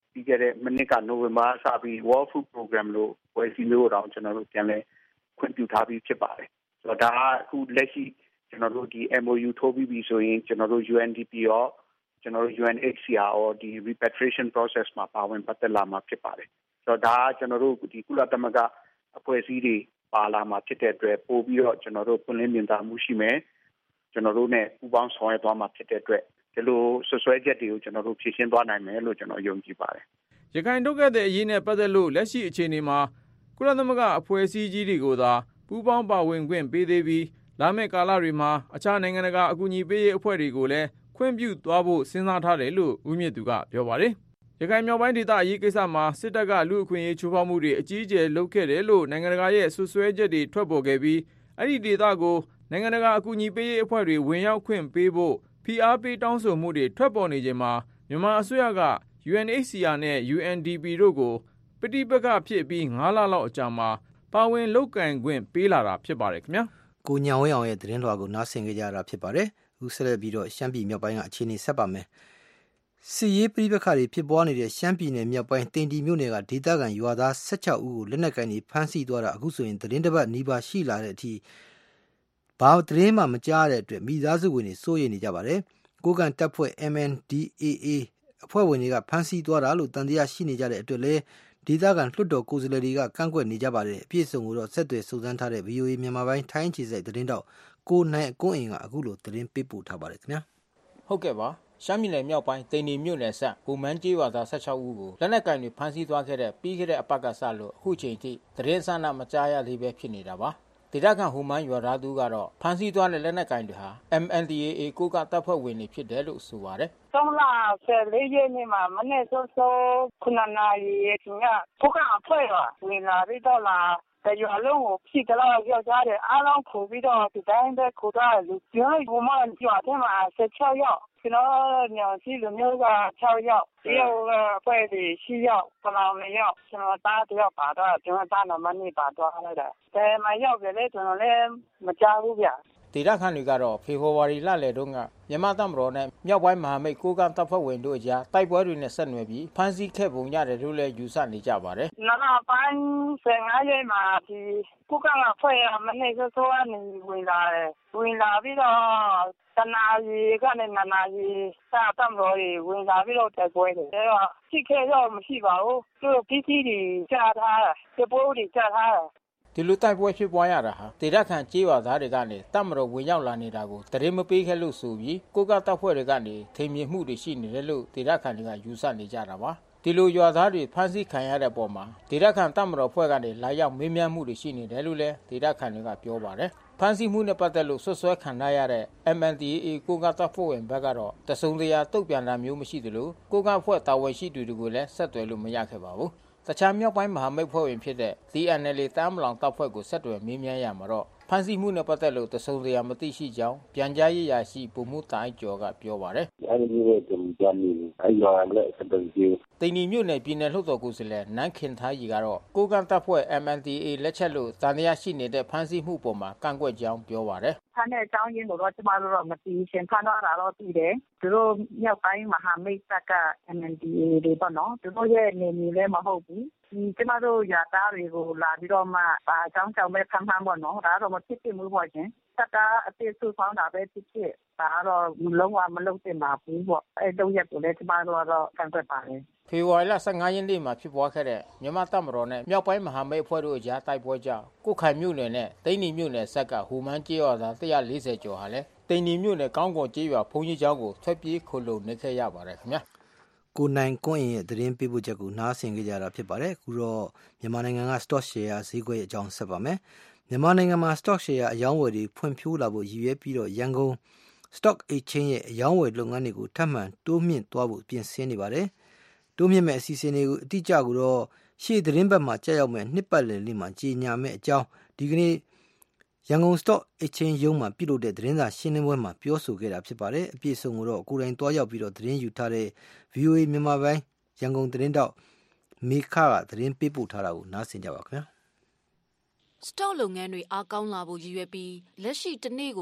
ပြီးခဲ့တဲ့မိနစ်ကနိုဝင်ဘာစပြီး World Food Program လို့ဖွဲ့စည်းမျိုးတော့ကျွန်တော်တို့ပြန်လဲခွင့်ပြုထားပြီးဖြစ်ပါတယ်ဆိုတော့ဒါကအခုလက်ရှိကျွန်တော်တို့ဒီ M O U ထိုးပြီးပြီဆိုရင်ကျွန်တော်တို့ U N D P ရောကျွန်တော်တို့ U N H C R ရောဒီ repatriation process မှာပါဝင်ပတ်သက်လာမှာဖြစ်ပါတယ်ဆိုတော့ဒါကကျွန်တော်တို့ဒီကုလသမဂ္ဂအဖွဲ့အစည်းတွေပါလာမှာဖြစ်တဲ့အတွက်ပို့ပြီးတော့ကျွန်တော်တို့ပွင့်လင်းမြင်သာမှုရှိမယ်ကျွန်တော်တို့ ਨੇ ပူးပေါင်းဆောင်ရွက်သွားမှာဖြစ်တဲ့အတွက်ဒီလိုဆွဆွဲချက်တွေကိုကျွန်တော်တို့ဖြည့်ရှင်းသွားနိုင်မယ်လို့ကျွန်တော်ယုံကြည်ပါတယ်ရခိုင်ဒုက္ခသည်အရေးနဲ့ပတ်သက်လို့လက်ရှိအခြေအနေမှာကုလသမဂ္ဂအဖွဲ့အစည်းကြီးတွေကိုသာပူးပေါင်းပါဝင်ခွင့်ပေးသေးပြီးလာမယ့်ကာလတွေမှာအခြားနိုင်ငံတကာအကူအညီပေးရေးအဖွဲ့တွေကိုလည်းခွင့်ပြုသွားဖို့စဉ်းစားထားတယ်လို့ဦးမြင့်သူကပြောပါတယ်ရခိုင်မြောက်ပိုင်းဒေသအရေးကိစ္စမှာစစ်တပ်ကလူ့အခွင့်အရေးချိုးဖောက်မှုတွေအကြီးအကျယ်လုပ်ခဲ့တယ်လို့နိုင်ငံတကာရဲ့ဆွဆွဲချက်တွေထွက်ပေါ်ခဲ့ပြီးအဲ့ဒီဒေသကိုနိုင်ငံတကာအကူအညီပေးရေးအဖွဲ့တွေဝင်ရောက်ခွင့်ပေးဖို့ဖိအားပေးတောင်းဆိုမှုတွေထွက်ပေါ်နေချိန်မှာမြန်မာအစိုးရက U N H C R နဲ့ U N D P တို့ကိုပဋိပက္ခဖြစ်ပြီးငါးလလောက်အကြာမှာပါဝင်လုပ်ကင်ခွင့်ပေးလာတာဖြစ်ပါတယ်ခင်ဗျာကိုညောင်ဝင်းအောင်ရဲ့သတင်းလွှာကိုနားဆင်ကြကြတာဖြစ်ပါတယ်အခုဆက်လက်ပြီးတော့ရှမ်းပြည်မြောက်ပိုင်းကအခြေအနေဆက်ပါမယ်စစ်ရေးပဋိပက္ခတွေဖြစ်ပွားနေတဲ့ရှမ်းပြည်နယ်မြောက်ပိုင်းတင်တီမြို့နယ်ကဒေသခံရွာသား၁၆ဦးကိုလက်နက်ကိုင်တွေဖမ်းဆီးသွားတာအခုဆိုရင်သတင်းတစ်ပတ်နီးပါးရှိလာတဲ့အထိဘာသတင်းမှမကြားတဲ့အတွက်မိသားစုဝင်တွေစိုးရိမ်နေကြပါတယ်ကိုကန်တပ်ဖွဲ့ M N D A A အဖွဲ့ဝင်တွေကဖမ်းဆီးသွားတာလို့တန်တရားရှိနေကြတဲ့အတွက်လည်းဒေသခံလွှတ်တော်ကိုယ်စားလှယ်တွေကကန့်ကွက်နေကြပါတယ်အပြည့်အစုံကိုတော့ဆက်သွယ်စုံစမ်းထားတဲ့ V O A မြန်မာပိုင်းထိုင်းခြေစိုက်သတင်းတောက်ကိုနိုင်ကွန်းအင်ကအခုလိုသတင်းပေးပို့ထားပါတယ်ခင်ဗျာဟုတ်ကဲ့ပါရှမ်းပြည်နယ်မြောက်ပိုင်းတိန်နီမြို့နယ်ဆက်ဘူမန်းကျေးရွာသား၁၆ဦးကိုလက်နက်ကင်တွေဖမ်းဆီးသွားခဲ့တဲ့ပြီးခဲ့တဲ့အပတ်ကစလို့အခုချိန်ထိသတင်းစနာမကြားရသေးပဲဖြစ်နေတာပါဒေသခံဟူမန်းရွာသားသူကတော့ဖမ်းဆီးသွားတဲ့လက်နက်ကင်တွေဟာ M N D A A ကိုကတပ်ဖွဲ့ဝင်တွေဖြစ်တယ်လို့ဆိုပါတယ်သုံးလဆယ်လေးရက်နေ့မှာမနေ့စောစောခုနစ်နာရီအချိန်ကကိုကအဖွဲ့ကဝင်လာပြီးတော့လာတရွာလုံးကိုဖြစ်ကြတော့ယောက်ျားတွေအားလုံးခုပြီးတော့ဒီတိုင်းပဲခုတော့လူပြောဟိုမှာကြွားတယ်မှာ၁၆ယောက်ကျွန်တော်ညစီလူမျိုးက၆ယောက်ဒီအဖွဲ့တွေ၈ယောက်ပလောင်၂ယောက်ကျွန်တော်သားတယောက်ပါတော့ကျွန်တော်သားနမနေပါတော့လိုက်တာဒါမှရောက်ကြလေကျွန်တော်လည်းမကြောက်ဘူးဗျဒေသခံတွေကတော့ဖေဖော်ဝါရီလလယ်တုန်းကမြန်မာတပ်မတော်နဲ့မြောက်ပိုင်းမဟာမိတ်ကိုကတပ်ဖွဲ့ဝင်တို့အကြားတိုက်ပွဲတွေနဲ့ဆက်နွယ်ပြီးဖမ်းဆီးခဲ့ပုံရတယ်လို့လည်းယူဆနေကြပါတယ်။နောက်ပိုင်းဆယ်ငါးရက်မှာဒီကိုကအဖွဲ့ကမနေ့ကဆိုကနေဝင်လာတယ်။ဝင်လာပြီးတော့တနာရီကနေနနာရီစာတပ်မတော်တွေဝင်လာပြီးတော့တိုက်ပွဲတွေ။အဲတော့ဖြစ်ခဲ့တော့မရှိပါဘူး။သူတို့ပြည်ကြီးတွေကြားထားတာ။ဒီပိုးတွေကြားထားတာဒီလိုတိုက်ပွဲဖြစ်ပွားရတာဟာဒေသခံကြေးရွာသားတွေကနေတပ်မတော်ဝင်ရောက်လာနေတာကိုတရင်မပေးခဲ့လို့ဆိုပြီးကိုကတပ်ဖွဲ့တွေကနေထိန်မြင့်မှုတွေရှိနေတယ်လို့ဒေသခံတွေကယူဆနေကြတာပါဒီလိုရွာသားတွေဖမ်းဆီးခံရတဲ့ပုံမှာဒေသခံတပ်မတော်ဖွဲ့ကနေလာရောက်မေးမြန်းမှုတွေရှိနေတယ်လို့လည်းဒေသခံတွေကပြောပါတယ်ဖမ်းဆီးမှုနဲ့ပတ်သက်လို့ဆွဆွဲခံရတဲ့ M N D A A ကိုကတပ်ဖွဲ့ဝင်ဘက်ကတော့တစုံတရာတုတ်ပြန်တာမျိုးမရှိသလိုကိုကဖွဲ့တာဝန်ရှိသူတွေကိုလည်းဆက်သွယ်လို့မရခဲ့ပါဘူးတခြားမြောက်ပိုင်းမဟာမိတ်ဖွဲ့ဝင်ဖြစ်တဲ့ D N L A တမ်းမလောင်တပ်ဖွဲ့ကိုဆက်သွယ်မေးမြန်းရမှာတော့ဖမ်းဆီးမှုနဲ့ပတ်သက်လို့တစုံတရာမသိရှိကြောင်းပြန်ကြားရေးရာရှိဗိုလ်မှူးတိုင်ကျော်ကပြောပါတယ်။အဲဒီလိုတုံ့ပြန်နေအရောလည်းဆက်သွယ်ကြည့်တိန်နီမြို့နယ်ပြည်နယ်လှုပ်တော်ကိုယ်စားလှယ်နန်းခင်သားကြီးကတော့ကိုကန့်တပ်ဖွဲ့ M N D A လက်ချက်လို့တန်တရားရှိနေတဲ့ဖမ်းဆီးမှုပေါ်မှာကန့်ကွက်ကြောင်းပြောပါတယ်။ဖမ်းတဲ့အကြောင်းရင်းကိုတော့ကျမတို့တော့မသိရှင်ဖမ်းတော့တာတော့သိတယ်။သူတို့မြောက်ပိုင်းမဟာမိတ်တပ်က M N D A တွေပေါ့နော်။သူတို့ရဲ့နေမြေလည်းမဟုတ်ဘူး။ဒီကျမတို့ရာသားတွေကိုလာပြီးတော့မှအကြောင်းကြောင့်ပဲဖမ်းဖမ်းပေါ့နော်ဒါတော့မဖြစ်ဖြစ်ဘူးပေါ့ရှင်တပ်ကအပြစ်ဆုဖောင်းတာပဲဖြစ်ဖြစ်ဒါတော့လုံးဝမလုပ်သင့်ပါဘူးပေါ့အဲတော့ရက်ကိုလည်းကျမတို့ကတော့ကန့်ကွက်ပါတယ်ဖေဖော်ဝါရီလ၁၅ရက်နေ့မှာဖြစ်ပွားခဲ့တဲ့မြန်မာတပ်မတော်နဲ့မြောက်ပိုင်းမဟာမိတ်အဖွဲ့တို့အကြားတိုက်ပွဲကြောင့်ကုခိုင်မြို့နယ်နဲ့တိန်နီမြို့နယ်ဆက်ကဟူမန်းကျေးရွာသား၁၄၀ကျော်ဟာလည်းတိန်နီမြို့နယ်ကောင်းကွန်ကျေးရွာဘုံကြီးကျောင်းကိုထွက်ပြေးခိုလုံနေခဲ့ရပါတယ်ခင်ဗျာကိုနိုင်ကွန်းရဲ့သတင်းပေးပို့ချက်ကိုနားဆင်ကြကြတာဖြစ်ပါတယ်အခုတော့မြန်မာနိုင်ငံက stock share ဈေးကွက်အကြောင်းဆက်ပါမယ်မြန်မာနိုင်ငံမှာ stock share အယောင်းဝယ်တွေဖွံ့ဖြိုးလာဖို့ရည်ရွယ်ပြီးတော့ရန်ကုန် stock exchange ရဲ့အယောင်းဝယ်လုပ်ငန်းတွေကိုထပ်မံတိုးမြင့်သွားဖို့ပြင်ဆင်နေပါတယ်တိုးမြင့်မဲ့အစီအစဉ်တွေကိုအတိအကျကိုတော့ရှေ့သတင်းဘက်မှာကြာရောက်မဲ့နှစ်ပတ်လည်လေးမှာကြီးညာမဲ့အကြောင်းဒီကနေ့ရန်ကုန် stock exchange ရုံးမှာပြုလုပ်တဲ့သတင်းစာရှင်းလင်းပွဲမှာပြောဆိုခဲ့တာဖြစ်ပါတယ်အပြည့်အစုံကိုတော့ကိုယ်တိုင်တွားရောက်ပြီးတော့သတင်းယူထားတဲ့ V O A မြန်မာပိုင်းရန်ကုန်သတင်းတောက်မေခကသတင်းပေးပို့ထားတာကိုနားဆင်ကြပါခင်ဗျာစတော့လုပ်ငန်းတွေအားကောင်းလာဖို့ရည်ရွယ်ပြီးလက်ရှိတစ်နေ့ကို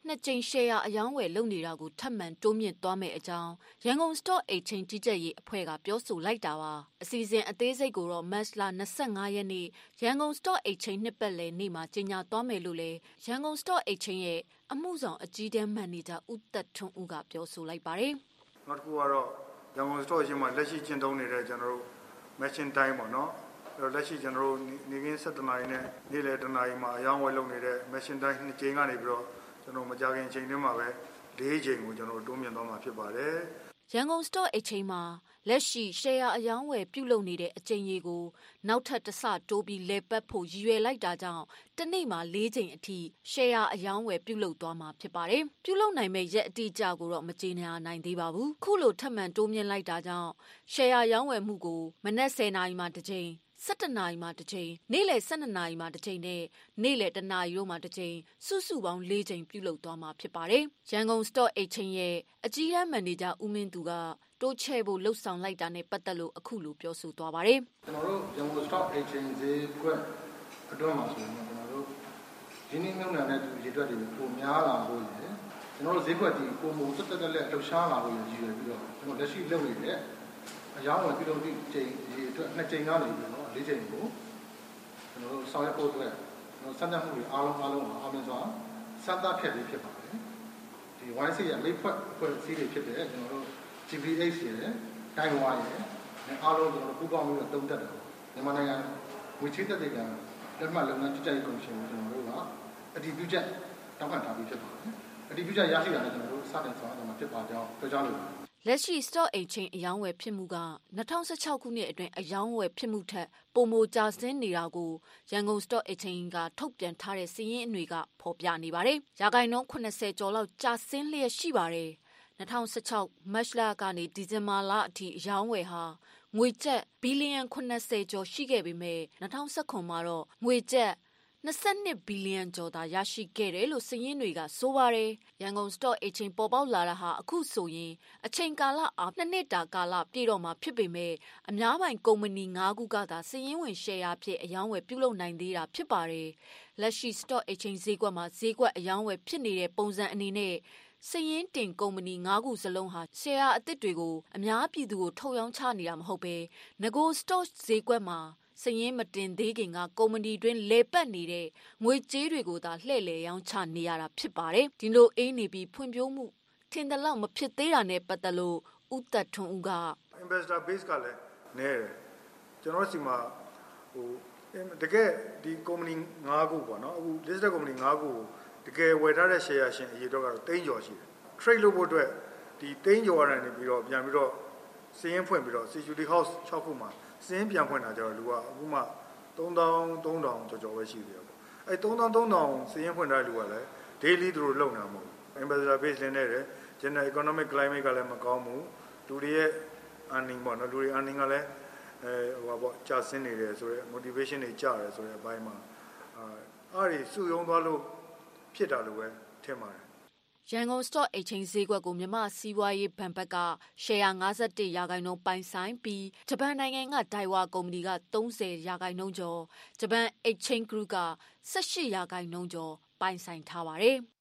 နှစ်ကြိမ်ရှယ်ယာအယောင်းဝယ်လုပ်နေတာကိုထပ်မံတိုးမြင့်သွားမယ်အကြောင်းရန်ကုန် Stock Exchange ကြီးကြပ်ရေးအဖွဲ့ကပြောဆိုလိုက်တာပါအစီအစဉ်အသေးစိတ်ကိုတော့ မတ်လ ၂၅ ရက်နေ့ရန်ကုန် Stock Exchange နှစ်ပတ်လည်နေ့မှာကြေညာသွားမယ်လို့လည်းရန်ကုန် Stock Exchange ရဲ့အမှုဆောင်အကြီးတန်းမန်နေဂျာဦးသက်ထွန်းဦးကပြောဆိုလိုက်ပါတယ်နောက်တစ်ခုကတော့ရန်ကုန် Stock Exchange မှာလက်ရှိကျင့်သုံးနေတဲ့ကျွန်တော်တို့ machine time ပေါ့နော်လက်ရှိကျွန်တော်တို့နေကင်း၁၇နာရီနဲ့နေ့လယ်တနာရီမှာအယောင်းဝယ်လုပ်နေတဲ့ machine time နှစ်ကြိမ်ကနေပြီးတော့ကျွန်တော်မကြခင်ချိန်တွင်းမှာပဲ၄ချိန်ကိုကျွန်တော်တိုးမြင့်သွားမှာဖြစ်ပါတယ်ရန်ကုန် Stock Exchange မှာလက်ရှိရှယ်ယာအယောင်းဝယ်ပြုလုပ်နေတဲ့အချိန်ကြီးကိုနောက်ထပ်တစ်ဆတိုးပြီးလဲပတ်ဖို့ရည်ရွယ်လိုက်တာကြောင့်တစ်နေ့မှာ၄ချိန်အထိရှယ်ယာအယောင်းဝယ်ပြုလုပ်သွားမှာဖြစ်ပါတယ်ပြုလုပ်နိုင်မဲ့ရက်အတိအကျကိုတော့မကြေညာနိုင်သေးပါဘူးခုလိုထပ်မံတိုးမြင့်လိုက်တာကြောင့်ရှယ်ယာရောင်းဝယ်မှုကိုမနက်၁၀နာရီမှာတစ်ချိန်၁၇နာရီမှာတစ်ချိန်နေ့လယ်၁၂နာရီမှာတစ်ချိန်နဲ့နေ့လယ်တနာရီတို့မှာတစ်ချိန်စုစုပေါင်း၄ချိန်ပြုလုပ်သွားမှာဖြစ်ပါတယ်ရန်ကုန် Stock Exchange ရဲ့အကြီးအကဲမန်နေဂျာဦးမင်းသူကတိုးချဲ့ဖို့လှုပ်ဆောင်လိုက်တာနဲ့ပတ်သက်လို့အခုလိုပြောဆိုသွားပါတယ်ကျွန်တော်တို့ရန်ကုန် Stock Exchange ဈေးကွက်အတွင်းမှာဆိုရင်ကျွန်တော်တို့ဒီနေ့မြုပ်နှံတဲ့သူရေတွက်တွေပုံများလာဖို့ရယ်ကျွန်တော်တို့ဈေးကွက်ဒီပုံပုံတက်တက်လက်လှုပ်ရှားလာဖို့ရည်ရွယ်ပြီးတော့ကျွန်တော်လက်ရှိလုပ်နေတဲ့အယောင်းဝယ်ပြုလုပ်သည့်ချိန်ရေအတွက်နှစ်ချိန်ကနေပြီးတော့၄ချိန်ကိုကျွန်တော်တို့ဆောင်ရွက်ဖို့အတွက်ကျွန်တော်စမ်းသပ်မှုတွေအားလုံးအားလုံးအောင်မြင်စွာစမ်းသပ်ခဲ့ပြီးဖြစ်ပါတယ်ဒီ ဝိုင်း စီ ရဲ့မိတ်ဖွဲ့အဖွဲ့အစည်းတွေဖြစ်တဲ့ကျွန်တော်တို့ ဂျီ ပီ အိတ် ရဲ့တိုင်းဝါရဲ့အားလုံးကျွန်တော်တို့ပူးပေါင်းပြီးတော့တုံးတက်တယ်မြန်မာနိုင်ငံငွေချေးသက်သေကလက်မှတ်လုပ်ငန်းကြီးကြပ်ရေးကော်မရှင်ကိုကျွန်တော်တို့ကအတည်ပြုချက်တောင်းခံထားပြီးဖြစ်ပါတယ်အတည်ပြုချက်ရရှိတာနဲ့ကျွန်တော်တို့စတင်ဆောင်ရွက်မှာဖြစ်ပါကြောင်းပြောကြားလိုပါတယ်လက်ရှိ Stock Exchange အယောင်းဝယ်ဖြစ်မှုက၂၀၁၆ခုနှစ်အတွင်းအယောင်းဝယ်ဖြစ်မှုထက်ပိုမိုကျဆင်းနေတာကိုရန်ကုန် Stock Exchange ကထုတ်ပြန်ထားတဲ့စာရင်းအတွေကဖော်ပြနေပါတယ်။ရာခိုင်နှုန်း၇၀ကျော်လောက်ကျဆင်းလျက်ရှိပါတယ်။၂၀၁၆မတ်လကနေဒီဇင်ဘာလအထိအယောင်းဝယ်ဟာငွေကျပ်ဘီလီယံ၇၀ကျော်ရှိခဲ့ပေမဲ့၂၀၁၉မှာတော့ငွေကျပ်၂၂ဘီလီယံကျော်သာရရှိခဲ့တယ်လို့စာရင်းတွေကဆိုပါတယ်။ရန်ကုန် Stock Exchange ပေါ်ပေါက်လာတာဟာအခုဆိုရင်အချိန်ကာလအားနှစ်နှစ်တာကာလပြည့်တော့မှာဖြစ်ပေမဲ့အများပိုင်ကုမ္ပဏီ၅ခုကသာစာရင်းဝင်ရှယ်ယာဖြစ်အယောင်းဝယ်ပြုလုပ်နိုင်သေးတာဖြစ်ပါတယ်။လက်ရှိ Stock Exchange ဈေးကွက်မှာဈေးကွက်အယောင်းဝယ်ဖြစ်နေတဲ့ပုံစံအနေနဲ့စရင်တင်ကုမ္ပဏီ၅ခုစလုံးဟာရှယ်ယာအသစ်တွေကိုအများပြည်သူကိုထုတ်ရောင်းချနေတာမဟုတ်ဘဲငကို Stock ဈေးကွက်မှာစရင်မတင်သေးခင်ကကုမ္ပဏီတွင်လေပတ်နေတဲ့ငွေကြေးတွေကိုသာလှည့်လည်ရောင်းချနေရတာဖြစ်ပါတယ်ဒီလိုအေးနေပြီးဖွံ့ဖြိုးမှုထင်သလောက်မဖြစ်သေးတာနဲ့ပတ်သက်လို့ဦးသက်ထွန်းဦးက investor base ကလည်းနည်းတယ်ကျွန်တော်စီမှာဟိုတကယ်ဒီကုမ္ပဏီ၅ခုပေါ့နော်အခု listed ကုမ္ပဏီ၅ခုတကယ်ဝယ်ထားတဲ့ share ရှင်အရေအတွက်ကတော့တိန်းကျော်ရှိတယ် trade လုပ်ဖို့အတွက်ဒီတိန်းကျော်ရတယ်နေပြီးတော့ပြန်ပြီးတော့စရင်ဖွင့်ပြီးတော့ security house ၆ခုမှာစင်းပြန်ဖွင့်တာကြတော့လူကအခုမှသုံးသောင်းသုံးထောင်ကျော်ကျော်ပဲရှိသေးတယ်ပေါ့အဲသုံးသောင်းသုံးထောင်စင်းဖွင့်ထားတဲ့လူကလည်း daily သူတို့လုံနေတာမဟုတ်ဘူး investor base လင်းနေတယ် general economic climate ကလည်းမကောင်းဘူးလူတွေရဲ့ earning ပေါ့နော်လူတွေ earning ကလည်းအဲဟိုပါပေါ့ကျဆင်းနေတယ်ဆိုတော့ motivation တွေကျတယ်ဆိုတဲ့အပိုင်းမှာအားအဲ့ဒီစုယုံသွားလို့ဖြစ်တာလို့ပဲထင်ပါတယ်ရန်ကုန် Stock Exchange ဈေးကွက်ကိုမြန်မာစီးပွားရေးဘဏ်ဘက်ကရှယ်ယာ၅၁ရာခိုင်နှုန်းပိုင်ဆိုင်ပြီးဂျပန်နိုင်ငံကဒိုင်ဝါကုမ္ပဏီက၃၀ရာခိုင်နှုန်းကျော်ဂျပန် Exchange Group က၁၈ရာခိုင်နှုန်းကျော်ပိုင်ဆိုင်ထားပါတယ်။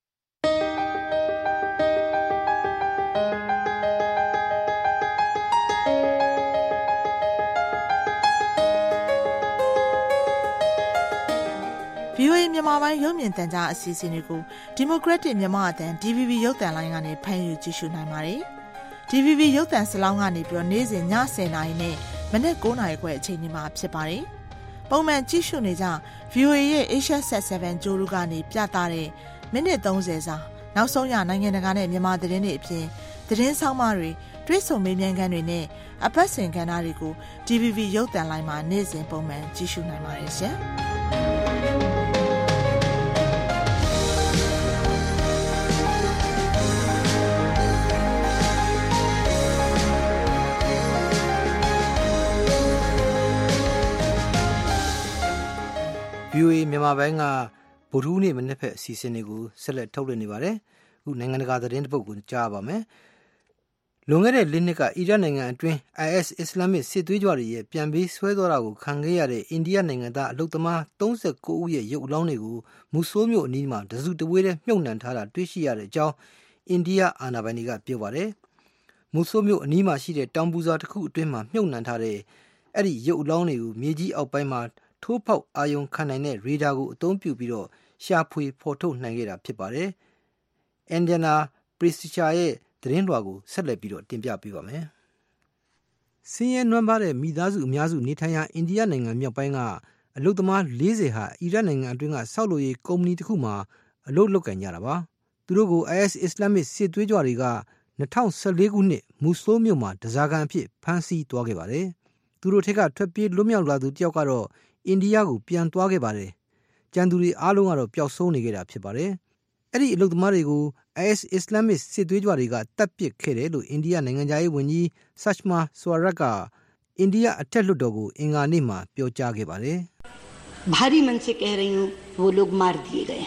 ဗီအိုအေ မြန်မာပိုင်းရုပ်မြင်သံကြားအစီအစဉ်တွေကို Democratic မြန်မာအသံ ဒီ ဗီ ဘီ ရုပ်သံလိုင်းကနေဖမ်းယူကြည့်ရှုနိုင်ပါတယ်။ ဒီ ဗီ ဘီ ရုပ်သံစလောင်းကနေပြီးတော့နေ့စဉ်ည၁၀နာရီနဲ့မနက်၉နာရီခွဲအချိန်ဒီမှာဖြစ်ပါတယ်။ပုံမှန်ကြည့်ရှုနေကြ ဗီအိုအေရဲ့ Asia Sat 7ကြိုးလူကနေပြသတဲ့မိနစ်၃၀စာနောက်ဆုံးရနိုင်ငံတကာနဲ့မြန်မာသတင်းတွေအပြင်သတင်းဆောင်မတွေတွဲဆုံမေးမြန်းခန်းတွေနဲ့အပတ်စဉ်ကဏ္ဍတွေကို ဒီ ဗီ ဘီ ရုပ်သံလိုင်းမှာနေ့စဉ်ပုံမှန်ကြည့်ရှုနိုင်ပါတယ်ရှင်။ဗီအိုအေမြန်မာပိုင်းကဗုဒ္ဓဟူးနေ့မနေ့ဖက်အစီအစဉ်တွေကိုဆက်လက်ထုတ်လွှင့်နေပါတယ်။အခုနိုင်ငံတကာသတင်းတစ်ပုဒ်ကိုကြားပါမယ်။လွန်ခဲ့တဲ့လေးနှစ်ကအီရတ်နိုင်ငံအတွင်း I S အစ္စလာမစ်စစ်သွေးကြွတွေရဲ့ပြန်ပြီးဆွဲသွားတာကိုခံခဲ့ရတဲ့အိန္ဒိယနိုင်ငံသားအလုသမားသုံးဆယ့်ကိုဦးရဲ့ရုပ်အလောင်းတွေကိုမူဆိုးမြို့အနီးမှာတစုတဝေးနဲ့မြုပ်နှံထားတာတွေ့ရှိရတဲ့အကြောင်းအိန္ဒိယအာဏာပိုင်တွေကပြောပါတယ်။မူဆိုးမြို့အနီးမှာရှိတဲ့တောင်ပူဇာတစ်ခုအတွင်းမှာမြုပ်နှံထားတဲ့အဲ့ဒီရုပ်အလောင်းတွေကိုမြေကြီးအောက်ပိုင်းမှာထိုးဖောက်အာယုံခံနိုင်တဲ့ရေဒါကိုအသုံးပြုပြီးတော့ရှာဖွေဖော်ထုတ်နိုင်ခဲ့တာဖြစ်ပါတယ်။ အန်ဂျနာပရီစချာရဲ့သတင်းလွှာကိုဆက်လက်ပြီးတော့တင်ပြပေးပါမယ်။ဆင်းရဲနွမ်းပါးတဲ့မိသားစုအများစုနေထိုင်ရာအိန္ဒိယနိုင်ငံမြောက်ပိုင်းကအလုပ်သမားလေးဆယ်ဟာအီရတ်နိုင်ငံအတွင်းကဆောက်လုပ်ရေးကုမ္ပဏီတစ်ခုမှာအလုပ်လုပ်ကိုင်ကြတာပါ။သူတို့ကို I S အစ္စလာမစ်စစ်သွေးကြွတွေက၂၀၁၄ခုနှစ်မူဆိုးမြို့မှာတစားကန်အဖြစ်ဖမ်းဆီးသွားခဲ့ပါတယ်။သူတို့ထက်ကထွက်ပြေးလွတ်မြောက်လာသူတယောက်ကတော့အိန္ဒိယကိုပြန်သွားခဲ့ပါတယ်။ကျန်သူတွေအားလုံးကတော့ပျောက်ဆုံးနေခဲ့တာဖြစ်ပါတယ်။အဲ့ဒီအလုပ်သမားတွေကို I S အစ္စလာမစ်စစ်သွေးကြွတွေကတပ်ပစ်ခဲ့တယ်လို့အိန္ဒိယနိုင်ငံသားရေးဝန်ကြီးဆာချမာဆွာရတ်ကအိန္ဒိယအထက်လွှတ်တော်ကိုအင်္ဂါနေ့မှာပြောကြားခဲ့ပါတယ်။ भारी मन से कह रही हूँ वो लोग मार दिए गए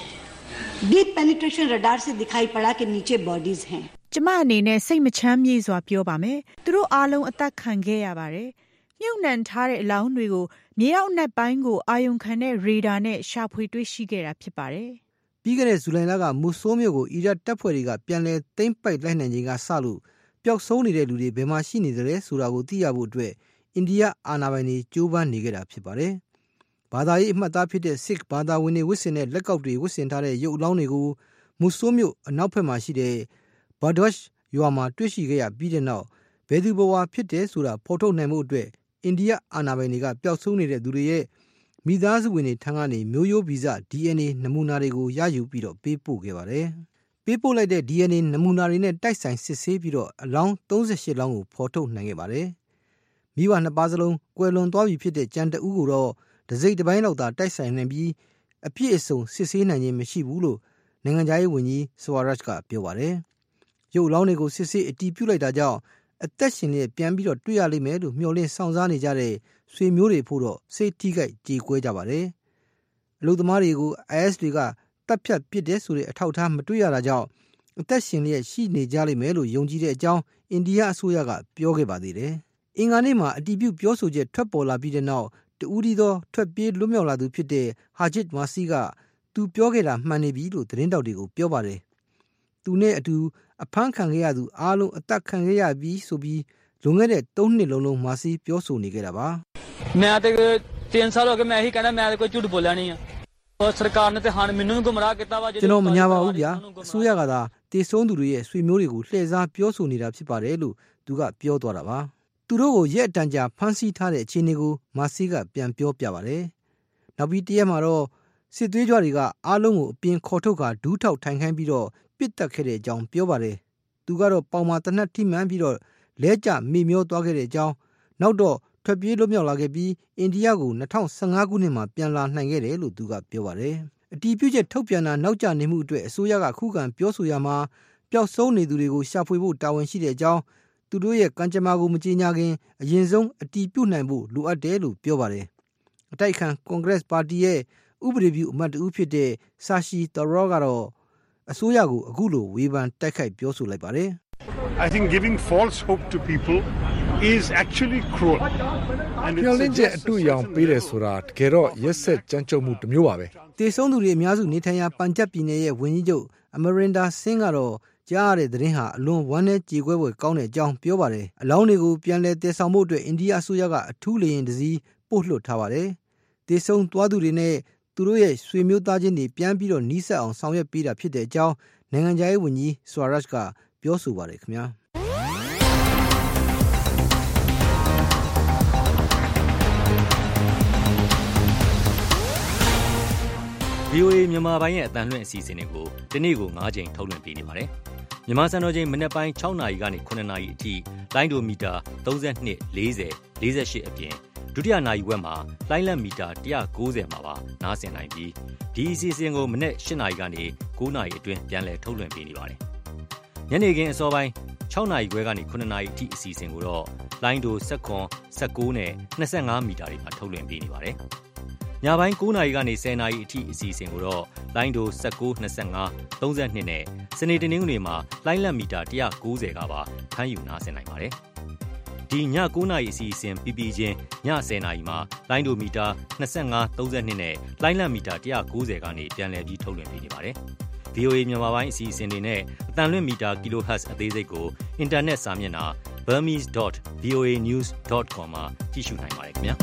डीप पेनिट्रेशन रडार से दिखाई पड़ा कि नीचे बॉडीज हैं ကျမအနေနဲ့စိတ်မချမ်းမြေ့စွာပြောပါမယ်သူတို့အားလုံးအသက်ခံခဲ့ရပါတယ်မြုပ်နှံထားတဲ့အလောင်းတွေကိုမြေအောက်နက်ပိုင်းကိုအာယုံခံတဲ့ရေဒါနဲ့ရှာဖွေတွေ့ရှိခဲ့တာဖြစ်ပါတယ်ပြီးခဲ့တဲ့ဇူလိုင်လကမူဆိုးမြို့ကိုအီရတ်တပ်ဖွဲ့တွေကပြန်လည်သိမ်းပိုက်လိုက်နိုင်ချိန်ကစလို့ပျောက်ဆုံးနေတဲ့လူတွေဘယ်မှာရှိနေသလဲဆိုတာကိုသိရဖို့အတွက်အိန္ဒိယအာဏာပိုင်တွေကြိုးပမ်းနေကြတာဖြစ်ပါတယ်။ဘာသာရေးအမှတ်အသားဖြစ်တဲ့ Sikh ဘာသာဝင်တွေဝတ်ဆင်တဲ့လက်ကောက်တွေဝတ်ဆင်ထားတဲ့ရုပ်အလောင်းတွေကိုမူဆိုးမြို့အနောက်ဘက်မှာရှိတဲ့ Badakhsh ရွာမှာတွေ့ရှိခဲ့ရပြီးတဲ့နောက်ဘယ်သူဘဝဖြစ်တယ်ဆိုတာဖော်ထုတ်နိုင်မှုအတွက်အိန္ဒိယအာဏာပိုင်တွေကပျောက်ဆုံးနေတဲ့သူတွေရဲ့မိသားစုဝင်တွေထံကနေမျိုးရိုးဗီဇ D N A နမူနာတွေကိုရယူပြီးတော့ပေးပို့ခဲ့ပါတယ်။ပေးပို့လိုက်တဲ့ D N A နမူနာတွေနဲ့တိုက်ဆိုင်စစ်ဆေးပြီးတော့အလောင်းသုံးဆယ့်ရှစ်လောင်းကိုဖော်ထုတ်နိုင်ခဲ့ပါတယ်။မိဘနှစ်ပါးစလုံးကွယ်လွန်သွားပြီဖြစ်တဲ့ကြံတဦးကိုတော့တစိမ့်တစ်ပိုင်းလောက်သာတိုက်ဆိုင်နိုင်ပြီးအပြည့်အစုံစစ်ဆေးနိုင်ခြင်းမရှိဘူးလို့နိုင်ငံခြားရေးဝန်ကြီးဆွာရတ်ကပြောပါတယ်။ရုပ်အလောင်းတွေကိုစစ်ဆေးအတည်ပြုလိုက်တာကြောင့်အသက်ရှင်လျက်ပြန်ပြီးတော့တွေ့ရလိမ့်မယ်လို့မျှော်လင့်ဆောင်စားနေကြတဲ့ဆွေမျိုးတွေဖို့တော့စိတ်ထိခိုက်ကြေကွဲကြပါတယ်။အလုပ်သမားတွေကို I S တွေကတပ်ဖြတ်ပစ်တယ်ဆိုတဲ့အထောက်အထားမတွေ့ရတာကြောင့်အသက်ရှင်လျက်ရှိနေကြလိမ့်မယ်လို့ယုံကြည်တဲ့အကြောင်းအိန္ဒိယအစိုးရကပြောခဲ့ပါသေးတယ်။အင်္ဂါနေ့မှာအတည်ပြုပြောဆိုချက်ထွက်ပေါ်လာပြီးတဲ့နောက်တဦးဒီသောထွက်ပြေးလွတ်မြောက်လာသူဖြစ်တဲ့ဟာဂျစ်မာစီကသူပြောခဲ့တာမှန်နေပြီလို့သတင်းတောက်တွေကိုပြောပါတယ်။သူနဲ့အတူအဖမ်းခံခဲ့ရသူအားလုံးအသက်ခံခဲ့ရပြီးဆိုပြီးလွန်ခဲ့တဲ့သုံးနှစ်လုံးလုံးမာစီပြောဆိုနေခဲ့တာပါ။मैं तो तीन साल हो गए मैं यही कहना मैं कोई झूठ बोला नहीं है और सरकार ने तो हां मैनू गुमराह किया वा ကျွန်တော်မညာပါဘူးဗျာအစိုးရကသာတေဆုံးသူတွေရဲ့ဆွေမျိုးတွေကိုလှည့်စားပြောဆိုနေတာဖြစ်ပါတယ်လို့သူကပြောသွားတာပါသူတို့ကိုရက်အတန်ကြာဖမ်းဆီးထားတဲ့အခြေအနေကိုမာစီကပြန်ပြောပြပါတယ်နောက်ပြီးတရက်မှာတော့စစ်သွေးကြွတွေကအားလုံးကိုအပြင်ခေါ်ထုတ်ကဒူးထောက်ထိုင်ခိုင်းပြီးတော့ပစ်တက်ခဲ့တဲ့အကြောင်းပြောပါတယ်သူကတော့ပေါင်မှာတနက်ထိမှန်ပြီးတော့လဲကျမိမျောသွားခဲ့တဲ့အကြောင်းနောက်တော့ထွက်ပြေးလွတ်မြောက်လာခဲ့ပြီးအိန္ဒိယကို၂၀၁၅ခုနှစ်မှာပြန်လာနိုင်ခဲ့တယ်လို့သူကပြောပါတယ်အတီးပြုချက်ထုတ်ပြန်တာနောက်ကျနေမှုအတွက်အစိုးရကခုခံပြောဆိုရမှာပျောက်ဆုံးနေသူတွေကိုရှာဖွေဖို့တာဝန်ရှိတဲ့အကြောင်းသူတို့ရဲ့ကံကြမ္မာကိုမကြေညာခင်အရင်ဆုံးအတီးပြုနိုင်ဖို့လိုအပ်တယ်လို့ပြောပါတယ်အတိုက်ခံကွန်ဂရက်ပါတီရဲ့ဥပဒေပြုအမတ်တူဖြစ်တဲ့ဆာရှီတရောကတော့အစိုးရကိုအခုလိုဝေဖန်တိုက်ခိုက်ပြောဆိုလိုက်ပါတယ် I think giving false hope to people is actually cruel and it's ညှိနှိုင်းချက်အတူရောင်ပေးတယ်ဆိုတာတကယ်တော့ရက်ဆက်ကြမ်းကြုတ်မှုတစ်မျိုးပါပဲတေဆုံးသူတွေအများစုနေထိုင်ရာပန်ဂျပ်ပြည်နယ်ရဲ့ဝန်ကြီးချုပ်အမရင်ဒါဆင်းကတော့ကြားရတဲ့သတင်းဟာအလွန်ဝမ်းနည်းကြေကွဲဖွယ်ကောင်းတဲ့အကြောင်းပြောပါတယ်အလောင်းတွေကိုပြန်လည်တည်ဆောင်ဖို့အတွက်အိန္ဒိယအစိုးရကအထူးလေယာဉ်တစ်စီးပို့လွှတ်ထားပါတယ်တေဆုံးသွားသူတွေနဲ့သူတို့ရဲ့ဆွေမျိုးသားချင်းတွေပြန်ပြီးတော့နီးစပ်အောင်ဆောင်ရွက်ပေးတာဖြစ်တဲ့အကြောင်းနိုင်ငံခြားရေးဝန်ကြီးဆွာရတ်ကပြောဆိုပါတယ်ခင်ဗျာဗီအိုအေ မြန်မာပိုင်းရဲ့အသံလွှင့်အစီအစဉ်တွေကိုဒီနေ့ကို၅ချိန်ထုတ်လွှင့်ပေးနေပါတယ်။မြန်မာစံတော်ချိန်မနက်ပိုင်း၆နာရီကနေ၇နာရီအထိလိုင်းဒိုမီတာ၃၂ ၄၀ ၄၈အပြင်ဒုတိယနာရီဝက်မှာလိုင်းလက်မီတာ၁၉၀မှာပါနားဆင်နိုင်ပြီးဒီအစီအစဉ်ကိုမနက်၈နာရီကနေ၉နာရီအတွင်းပြန်လည်ထုတ်လွှင့်ပေးနေပါတယ်။ညနေခင်းအစောပိုင်း၆နာရီခွဲကနေ၇နာရီအထိအစီအစဉ်ကိုတော့လိုင်းဒို၁၇ ၁၉နဲ့၂၅မီတာတွေမှာထုတ်လွှင့်ပေးနေပါတယ်။ ညညပိုင်း၉နာရီကနေ၁၀နာရီအထိအစီအစဉ်ကိုတော့လိုင်းဒို၁၉ ၂၅ ၃၂နဲ့စနေတနင်္ဂနွေမှာလိုင်းလက်မီတာ၁၉၀ကပါဖမ်းယူနားဆင်နိုင်ပါတယ်။ဒီည၉နာရီအစီအစဉ်ပြီးပြီးချင်းည၁၀နာရီမှာလိုင်းဒိုမီတာ၂၅ ၃၂နဲ့လိုင်းလက်မီတာ၁၉၀ကနေပြန်လည်ပြီးထုတ်လွှင့်ပေးနေပါတယ်။ဗီအိုအေ မြန်မာပိုင်းအစီအစဉ်တွေနဲ့အတန်လွင့်မီတာ kilohertz အသေးစိတ်ကိုအင်တာနက်စာမျက်နှာ burmese dot v o a news dot com မှာကြည့်ရှုနိုင်ပါတယ်ခင်ဗျာ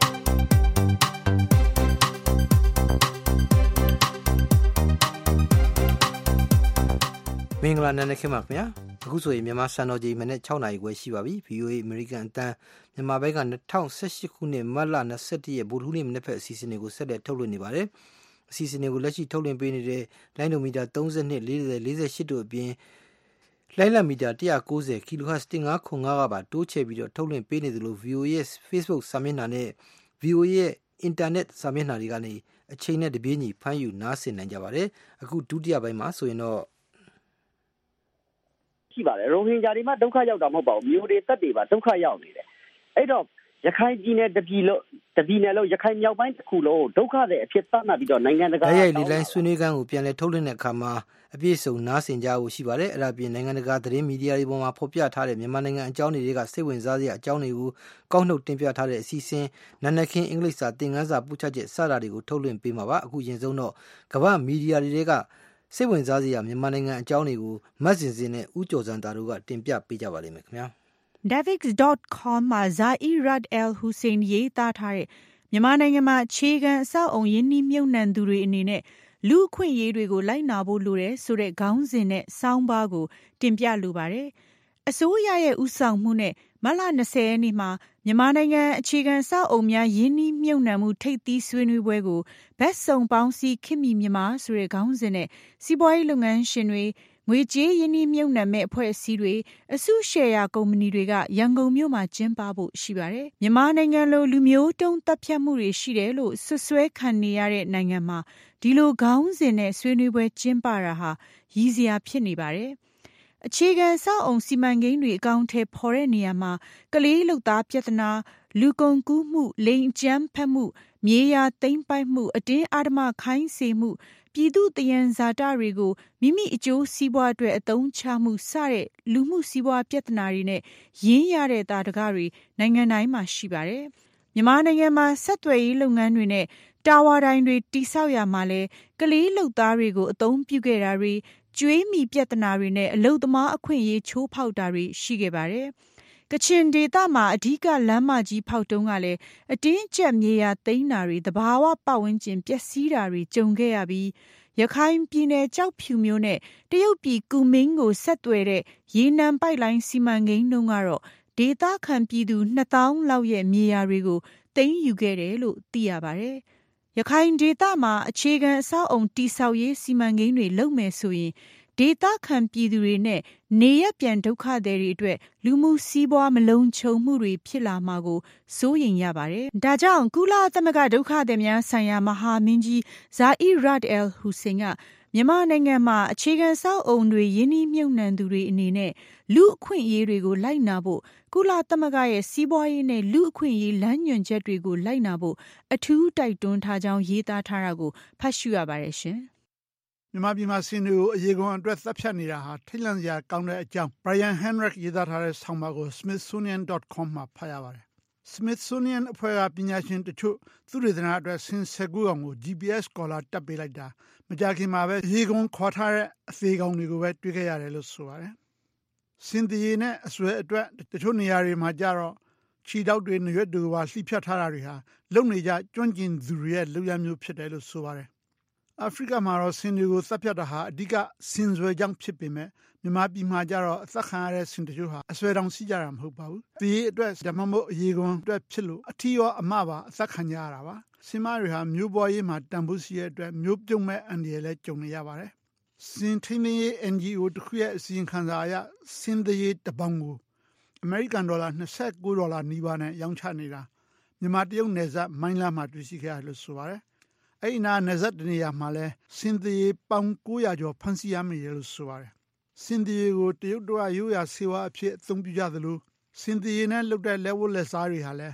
မင်္ဂလာနံနက်ခင်းပါခင်ဗျာအခုဆိုရင်မြန်မာစံတော်ချိန်မနေ့၆နာရီခွဲရှိပါပြီ ဗီအိုအေ American အတန်းမြန်မာဘက်က၂၀၁၈ခုနှစ်မတ်လ၂၁ရက်ဗုဒ္ဓဟူးနေ့မနေ့ဖက်အစီအစဉ်တွေကိုဆက်လက်ထုတ်လွှင့်နေပါတယ်အစီအစဉ်တွေကိုလက်ရှိထုတ်လွှင့်ပေးနေတဲ့လိုင်းဒိုမီတာ၃၂ ၄၀ ၄၈တို့အပြင်လိုင်းလမီတာ၁၉၀ kilohertz ၁၅ခု၅ကပါတိုးချဲ့ပြီးတော့ထုတ်လွှင့်ပေးနေသလို ဗီအိုအေ ရဲ့ Facebook စာမျက်နှာနဲ့ ဗီအိုအေ ရဲ့ Internet စာမျက်နှာတွေကနေအချိန်နဲ့တပြေးညီဖမ်းယူနားဆင်နိုင်ကြပါတယ်အခုဒုတိယပိုင်းမှာဆိုရင်တော့ရှိပါတယ်ရိုဟင်ဂျာတွေမှဒုက္ခရောက်တာမဟုတ်ပါဘူးမျိုးတွေတက်တွေပါဒုက္ခရောက်နေတယ်အဲ့တော့ရခိုင်ပြည်နယ်တပြည်လုံးတပြည်နယ်လုံးရခိုင်မြောက်ပိုင်းတစ်ခုလုံးဒုက္ခတွေအဖြစ်သတ်မှတ်ပြီးတော့နိုင်ငံတကာရဲ့လေလိုင်းဆွေးနွေးခန်းကိုပြန်လည်ထုတ်လွှင့်တဲ့အခါမှာအပြည့်စုံနားဆင်ကြဖို့ရှိပါတယ်အဲ့ဒါပြင်နိုင်ငံတကာသတင်းမီဒီယာတွေပေါ်မှာဖော်ပြထားတဲ့မြန်မာနိုင်ငံအကြောင်းတွေကစိတ်ဝင်စားစရာအကြောင်းတွေကိုကောက်နှုတ်တင်ပြထားတဲ့အစီအစဉ်နာနက်ခင်းအင်္ဂလိပ်စာသင်ခန်းစာပို့ချချက်စတာတွေကိုထုတ်လွှင့်ပေးမှာပါအခုရင်ဆုံးတော့ကမ္ဘာမီဒီယာတွေကစိတ်ဝင်စားစရာမြန်မာနိုင်ငံအကြောင်းတွေကိုမတ်စင်စင်နဲ့ဦးကျော်စံတာတို့ကတင်ပြပေးကြပါလိမ့်မယ်ခင်ဗျာ davids dot com မှာ Zairad Al Hussein ရေးသားထားတဲ့မြန်မာနိုင်ငံမှာအခြေခံအဆောက်အုံရင်းနှီးမြှုပ်နှံသူတွေအနေနဲ့လူအခွင့်အရေးတွေကိုလိုက်နာဖို့လိုတယ်ဆိုတဲ့ခေါင်းစဉ်နဲ့ဆောင်းပါးကိုတင်ပြလိုပါတယ်။အစိုးရရဲ့ဥဆောင်မှုနဲ့မတ်လ၂၀ရက်နေ့မှာမြန်မာနိုင်ငံအခြေခံအဆောက်အုံများရင်းနှီးမြှုပ်နှံမှုထိပ်သီးဆွေးနွေးပွဲကိုဘက်စုံပေါင်းစည်းခေတ်မီမြန်မာဆိုတဲ့ခေါင်းစဉ်နဲ့စီးပွားရေးလုပ်ငန်းရှင်တွေငွေကြေးရင်းနှီးမြှုပ်နှံမဲ့အဖွဲ့အစည်းတွေအစုရှယ်ယာကုမ္ပဏီတွေကရန်ကုန်မြို့မှာကျင်းပဖို့ရှိပါတယ်။မြန်မာနိုင်ငံလိုလူမျိုးတုံးတပ်ဖြတ်မှုတွေရှိတယ်လို့ဆွဆွဲခံနေရတဲ့နိုင်ငံမှာဒီလိုခေါင်းစဉ်နဲ့ဆွေးနွေးပွဲကျင်းပတာဟာရည်စရာဖြစ်နေပါတယ်။အခြေခံအဆောက်အုံစီမံကိန်းတွေအကောင်အထည်ဖော်တဲ့နေရာမှာကလေးလုပ်သားပြဿနာလူကုန်ကူးမှုလိင်အကြမ်းဖက်မှုမြေယာသိမ်းပိုက်မှုအတင်းအဓမ္မခိုင်းစေမှုပြည်သူတယံဇာတတွေကိုမိမိအကျိုးစီးပွားအတွက်အသုံးချမှုစတဲ့လူမှုစီးပွားပြဿနာတွေနဲ့ရင်းရတဲ့တာတကားတွေနိုင်ငံတိုင်းမှာရှိပါတယ်။မြန်မာနိုင်ငံမှာဆက်သွယ်ရေးလုပ်ငန်းတွေနဲ့တာဝါတိုင်းတွေတိဆောက်ရမှာလဲကလေးလုပ်သားတွေကိုအသုံးပြုခဲ့တာတွေကျွေးမိပြဿနာတွေနဲ့အလုသမားအခွင့်အရေးချိုးဖောက်တာတွေရှိခဲ့ပါတယ်။ကချင်ဒေသမှာအဓိကလမ်းမကြီးဖောက်တုံးကလည်းအတင်းကျပ်မြေယာသိမ်းတာတွေတဘာဝပတ်ဝန်းကျင်ပျက်စီးတာတွေကြုံခဲ့ရပြီးရခိုင်ပြည်နယ်ကြောက်ဖြူမျိုးနဲ့တရုတ်ပြည်ကူမင်းကိုဆက်သွယ်တဲ့ရေနံပိုက်လိုင်းစီမံကိန်းတုန်းကတော့ဒေသခံပြည်သူနှစ်သောင်းလောက်ရဲ့မြေယာတွေကိုသိမ်းယူခဲ့တယ်လို့သိရပါတယ်။ရခိုင်ဒေသမှာအခြေခံအဆောက်အုံတိဆောက်ရေးစီမံကိန်းတွေလုပ်မယ်ဆိုရင်ဒေသခံပြည်သူတွေနဲ့နေရပြန်ဒုက္ခသည်တွေအတွက်လူမှုစီးပွားမလုံခြုံမှုတွေဖြစ်လာမှာကိုစိုးရိမ်ရပါတယ်။ဒါကြောင့်ကုလသမဂ္ဂဒုက္ခသည်များဆိုင်ရာမဟာမင်းကြီး Zairad Al Hussein ကမြန်မာနိုင်ငံမှာအခြေခံအဆောက်အုံတွေရင်းနှီးမြှုပ်နှံသူတွေအနေနဲ့လူအခွင့်အရေးတွေကိုလိုက်နာဖို့ကုလသမဂ္ဂရဲ့စီးပွားရေးနဲ့လူအခွင့်အရေးလမ်းညွှန်ချက်တွေကိုလိုက်နာဖို့အထူးတိုက်တွန်းထားကြောင်းရေးသားထားတာကိုဖတ်ရှုရပါတယ်ရှင်။မြန်မာပြည်မှာဆင်းတွေကိုအရေးကွန်အတွက်သတ်ဖြတ်နေတာဟာထိတ်လန့်စရာကောင်းတဲ့အကြောင်း Brian Henrik ရေးသားထားတဲ့ဆောင်းပါးကို smithsonian dot com မှာဖတ်ရပါတယ်။ Smithsonian အဖွဲ့ကပညာရှင်တချို့သူတွေသနာအတွက်ဆင်းဆယ်ခုကောင်ကို G P S ကော်လာတပ်ပေးလိုက်တာမကြခင်မှာပဲအရေးကွန်ခေါ်ထားတဲ့အသေးကောင်တွေကိုပဲတွေ့ခဲ့ရတယ်လို့ဆိုပါတယ်။ဆင်းသေးနဲ့အစွဲအတွက်တချို့နေရာတွေမှာကြတော့ခြေထောက်တွေနှရွက်တွေပါလှိဖြတ်ထားတာတွေဟာလုံနေကြကျွမ်းကျင်သူတွေရဲ့လုပ်ရမျိုးဖြစ်တယ်လို့ဆိုပါတယ်အာဖရိကမှာတော့ဆင်တွေကိုသတ်ဖြတ်တာဟာအဓိကဆင်ဆွဲကြောင့်ဖြစ်ပေမဲ့မြန်မာပြည်မှာကျတော့အသက်ခံရတဲ့ဆင်တချို့ဟာအဆွဲတောင်ရှိကြတာမဟုတ်ပါဘူး။ဒီအတွက်ဓမ္မမို့အရေးကွန်အတွက်ဖြစ်လို့အထီးရောအမပါအသက်ခံကြရတာပါ။ဆင်မတွေဟာမျိုးပွားရေးမှာတန်ဖိုးရှိတဲ့အတွက်မျိုးပြုံးမဲ့အန္တရာယ်လည်းကြုံနေရပါတယ်။ဆင်ထိန်းသိမ်းရေး N G O တစ်ခုရဲ့အစီရင်ခံစာအရဆင်သေးရေးတပေါင်းကိုအမေရိကန်ဒေါ်လာ၂၉ဒေါ်လာနီးပါးနဲ့ရောင်းချနေတာမြန်မာတရုတ်နယ်စပ်မိုင်းလာမှာတွေ့ရှိခဲ့ရလို့ဆိုပါတယ်။အဲ့ဒီနာနယ်စပ်တနေရာမှာလဲစင်သေးပေါင်း၉ရာကျော်ဖမ်းဆီးရမိတယ်လို့ဆိုပါတယ်။စင်သေးကိုတရုတ်တို့ကရိုးရာဆေးဝါးအဖြစ်အသုံးပြုကြသလိုစင်သေးနဲ့လုပ်တဲ့လက်ဝတ်လက်စားတွေဟာလဲဝ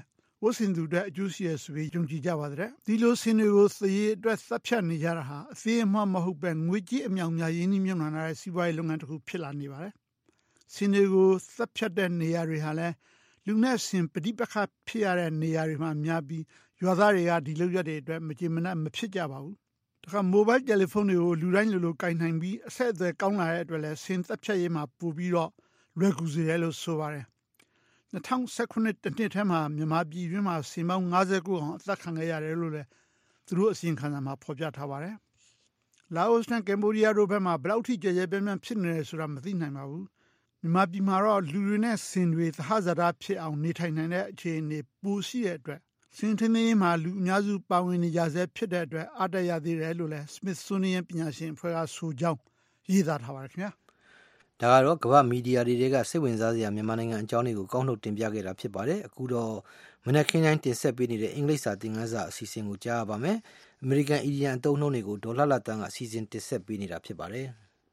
ဝတ်ဆင်သူတွေအကျိုးရှိရဆိုပြီးယုံကြည်ကြပါတဲ့ဒီလိုဆင်တွေကိုသရေအတွက်သတ်ဖြတ်နေကြတာဟာအသေးအမှမဟုတ်ပဲငွေကြေးအမြောက်များရင်းနှီးမြှုပ်နှံထားတဲ့စီးပွားရေးလုပ်ငန်းတစ်ခုဖြစ်လာနေပါတယ်ဆင်တွေကိုသတ်ဖြတ်တဲ့နေရာတွေဟာလည်းလူနဲ့ဆင်ပဋိပက္ခဖြစ်ရတဲ့နေရာတွေမှာများပြီးရွာသားတွေကဒီလုပ်ရက်တွေအတွက်မကြေမနပ်မဖြစ်ကြပါဘူးတခါမိုဘိုင်းတယ်လီဖုန်းတွေကိုလူတိုင်းလိုလိုကင်နိုင်ပြီးအဆက်အသွယ်ကောင်းလာတဲ့အတွက်လည်းဆင်သတ်ဖြတ်ရေးမှာပို့ပြီးတော့လွယ်ကူစေတယ်လို့ဆိုပါတယ်၂၀၁၉တနှစ်ထဲမှာမြန်မာပြည်တွင်းမှာဆင်ပေါင်း၅၉အောင်အသက်ခံခဲ့ရတယ်လို့လည်းသူတို့အစီရင်ခံစာမှာဖော်ပြထားပါတယ်လာအိုနဲ့ကမ်ဘောဒီးယားတို့ဘက်မှာဘယ်လောက်ထိကြဲကြဲပြန့်ပြန့်ဖြစ်နေလဲဆိုတာမသိနိုင်ပါဘူးမြန်မာပြည်မှာတော့လူတွေနဲ့ဆင်တွေသဟဇာတဖြစ်အောင်နေထိုင်နိုင်တဲ့အခြေအနေပိုရှိတဲ့အတွက်ဆင်ထင်းသေးမှာလူအများစုပါဝင်နေကြဆဲဖြစ်တဲ့အတွက်အားတရသေးတယ်လို့လည်း Smithsonian ပညာရှင်အဖွဲ့ကဆိုကြောင်းရေးသားထားပါတယ်ခင်ဗျာဒါကတော့ကမ္ဘာမီဒီယာတွေကစိတ်ဝင်စားစရာမြန်မာနိုင်ငံအကြောင်းတွေကိုကောက်နှုတ်တင်ပြခဲ့တာဖြစ်ပါတယ်အခုတော့မနက်ခင်းတိုင်းတင်ဆက်ပေးနေတဲ့အင်္ဂလိပ်စာသင်ခန်းစာအစီအစဉ်ကိုကြားရပါမယ်အမေရိကန်အီဒီယံအသုံးနှုန်းတွေကိုဒေါ်လာလာတန်းကအစီအစဉ်တင်ဆက်ပေးနေတာဖြစ်ပါတယ်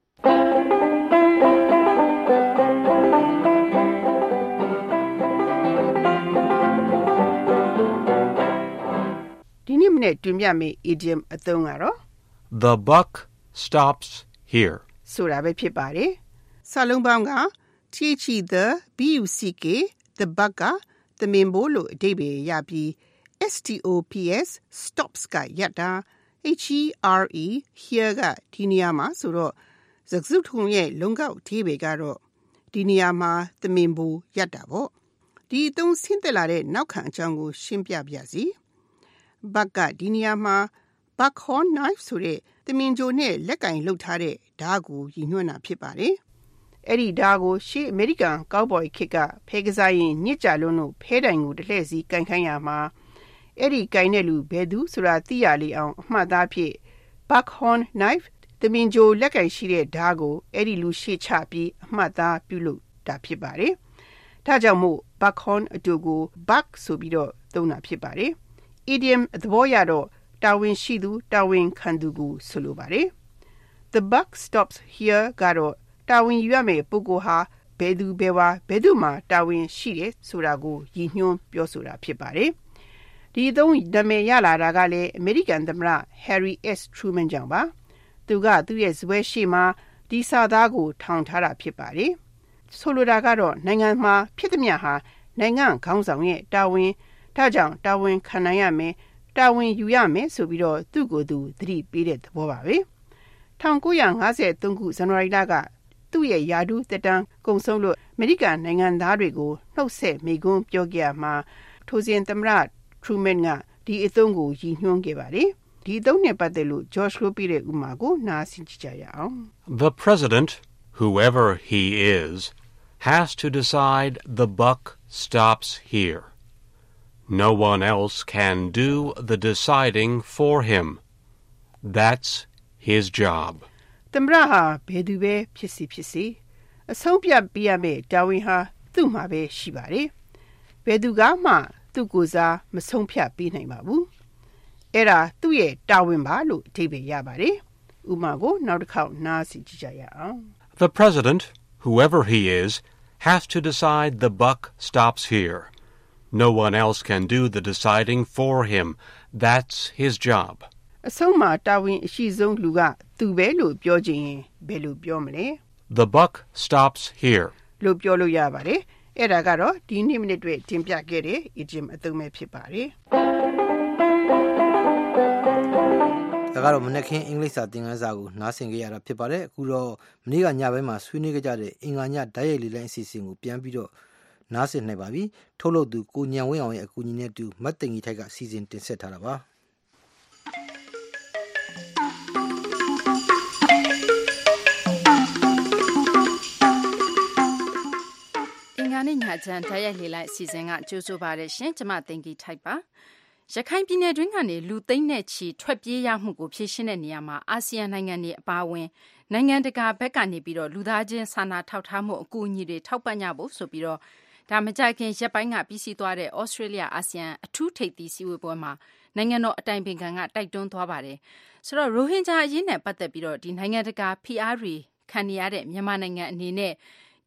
ဒီနေ့မနေ့တွင်ပြမယ့် idiom အသုံးကတော့ The buck stops here ဆိုတာပဲဖြစ်ပါတယ်စာလုံးပေါင်းက the buck the buck ကသမင်ဘိုးလို့အဓိပ္ပာယ်ရပြီး stops stops ကရပ်တာ here here ကဒီနေရာမှာဆိုတော့စကားစုထုံရဲ့လုံကောက်အဓိပ္ပာယ်ကတော့ဒီနေရာမှာသမင်ဘိုးရပ်တာပေါ့ဒီအသုံးဆင်းသက်လာတဲ့နောက်ခံအကြောင်းကိုရှင်းပြပြစီbuck ကဒီနေရာမှာ buckhorn knife ဆိုတဲ့သမင်ကြိုနဲ့လက်ကင်လှုပ်ထားတဲ့ဓာတ်ကိုရည်ညွှန်းတာဖြစ်ပါတယ်။အဲ့ဒီဓာတ်ကိုရှေ့အမေရိကန်ကောက်ဘော်ခေတ်ကဖဲကစားရင်ညစ်ကြလွန်းလို့ဖဲတိုင်ကိုတစ်လှည့်စီကန်ခိုင်းရမှာအဲ့ဒီကန်တဲ့လူဘယ်သူဆိုတာသိရလေအောင်အမှတ်သားဖြစ် buckhorn knife သမင်ကြိုလက်ကင်ရှိတဲ့ဓာတ်ကိုအဲ့ဒီလူရှေ့ချပြီးအမှတ်သားပြုလုပ်တာဖြစ်ပါတယ်။ဒါကြောင့်မို့ buckhorn အတူကို buck ဆိုပြီးတော့သုံးတာဖြစ်ပါတယ်။ idiom သဘောရတော့တာဝန်ရှိသူတာဝန်ခံသူကိုဆိုလိုပါတယ် The buck stops here ကတော့တာဝန်ယူရမယ့်ပုဂ္ဂိုလ်ဟာဘယ်သူဘယ်ဝါဘယ်သူမှတာဝန်ရှိတယ်ဆိုတာကိုရည်ညွှန်းပြောဆိုတာဖြစ်ပါတယ်ဒီအသုံးနာမည်ရလာတာကလည်းအမေရိကန်သမ္မတ Harry S. Truman ကြောင့်ပါသူကသူ့ရဲ့ဇပွဲရှိမှာဒီစာသားကိုထောင်ထားတာဖြစ်ပါတယ်ဆိုလိုတာကတော့နိုင်ငံမှာဖြစ်သမျှဟာနိုင်ငံခေါင်းဆောင်ရဲ့တာဝန်ဒါကြောင့်တာဝန်ခံနိုင်ရမယ်တာဝန်ယူရမယ်ဆိုပြီးတော့သူ့ကိုယ်သူသတိပေးတဲ့သဘောပါပဲ၁၉၅၃ခုဇန်နဝါရီလကသူ့ရဲ့ယာဒူးတက်တန်းကုံဆုံးလို့အမေရိကန်နိုင်ငံသားတွေကိုနှုတ်ဆက်မိကွန်းပြောကြရမှာထိုစဉ်သမ္မတ Truman ကဒီအသုံးကိုရည်ညွှန်းခဲ့ပါတယ်ဒီအသုံးနဲ့ပတ်သက်လို့ George ကိုပြတဲ့ဥမာကိုနားဆင်ကြည့်ကြရအောင် The president, whoever he is, has to decide the buck stops here. No one else can do the deciding for him. That's his job. သမ္မတဟာဘယ်သူပဲဖြစ်စီဖြစ်စီအဆုံးဖြတ်ပေးရမယ့်တာဝန်ဟာသူ့မှာပဲရှိပါတယ်။ဘယ်သူကမှသူ့ကိုယ်စားမဆုံးဖြတ်ပေးနိုင်ပါဘူး။အဲ့ဒါသူ့ရဲ့တာဝန်ပါလို့အဓိပ္ပာယ်ရပါတယ်။ဥပမာကိုနောက်တစ်ခေါက်နားဆင်ကြည့်ကြရအောင် The president, whoever he is, has to decide the buck stops here. No one else can do the deciding for him. That's his job. အဆုံးမှာတာဝန်အရှိဆုံးလူကသူပဲလို့ပြောချင်ရင်ဘယ်လိုပြောမလဲ The buck stops here. လို့ပြောလို့ရပါတယ်။အဲ့ဒါကတော့ဒီနေ့မိနစ်တွေတင်ပြခဲ့တဲ့ idiom အသုံးပဲဖြစ်ပါတယ်။ဒါကတော့မနက်ခင်းအင်္ဂလိပ်စာသင်ခန်းစာကိုနားဆင်ကြရတာဖြစ်ပါတယ်။အခုတော့မနေ့ကညပိုင်းမှာဆွေးနွေးကြတဲ့အင်္ဂါညဓာတ်ရိုက်လေးလိုင်းအစီအစဉ်ကိုပြန်ပြီးတော့နားဆင်နိုင်ပါပြီ။ထုတ်လုပ်သူကိုညံဝင်းအောင်ရဲ့အကူအညီနဲ့တူမတ်တင်ကြီးထိုက်ကစီစဉ်တင်ဆက်ထားတာပါ။နေ့ညချမ်းဓာတ်ရိုက်လေလိုက်အစီအစဉ်ကကြိုးဆိုပါရရှင်ကျမတင်ကြီးထိုက်ပါရခိုင်ပြည်နယ်တွင်းကနေလူသိန်းနဲ့ချီထွက်ပြေးရမှုကိုဖြေရှင်းတဲ့နေရာမှာအာဆီယံနိုင်ငံတွေအပါအဝင်နိုင်ငံတကာဘက်ကနေပြီးတော့လူသားချင်းစာနာထောက်ထားမှုအကူအညီတွေထောက်ပံ့ကြဖို့ဆိုပြီးတော့ဒါမကြခင်ရက်ပိုင်းကပြီးစီးသွားတဲ့ဩစတြေးလျအာဆီယံအထူးထိပ်သီးစည်းဝေးပွဲမှာနိုင်ငံတော်အတိုင်ပင်ခံကတိုက်တွန်းသွားပါတယ်ဆိုတော့ရိုဟင်ဂျာအရေးနဲ့ပတ်သက်ပြီးတော့ဒီနိုင်ငံတကာဖိအားတွေခံနေရတဲ့မြန်မာနိုင်ငံအနေနဲ့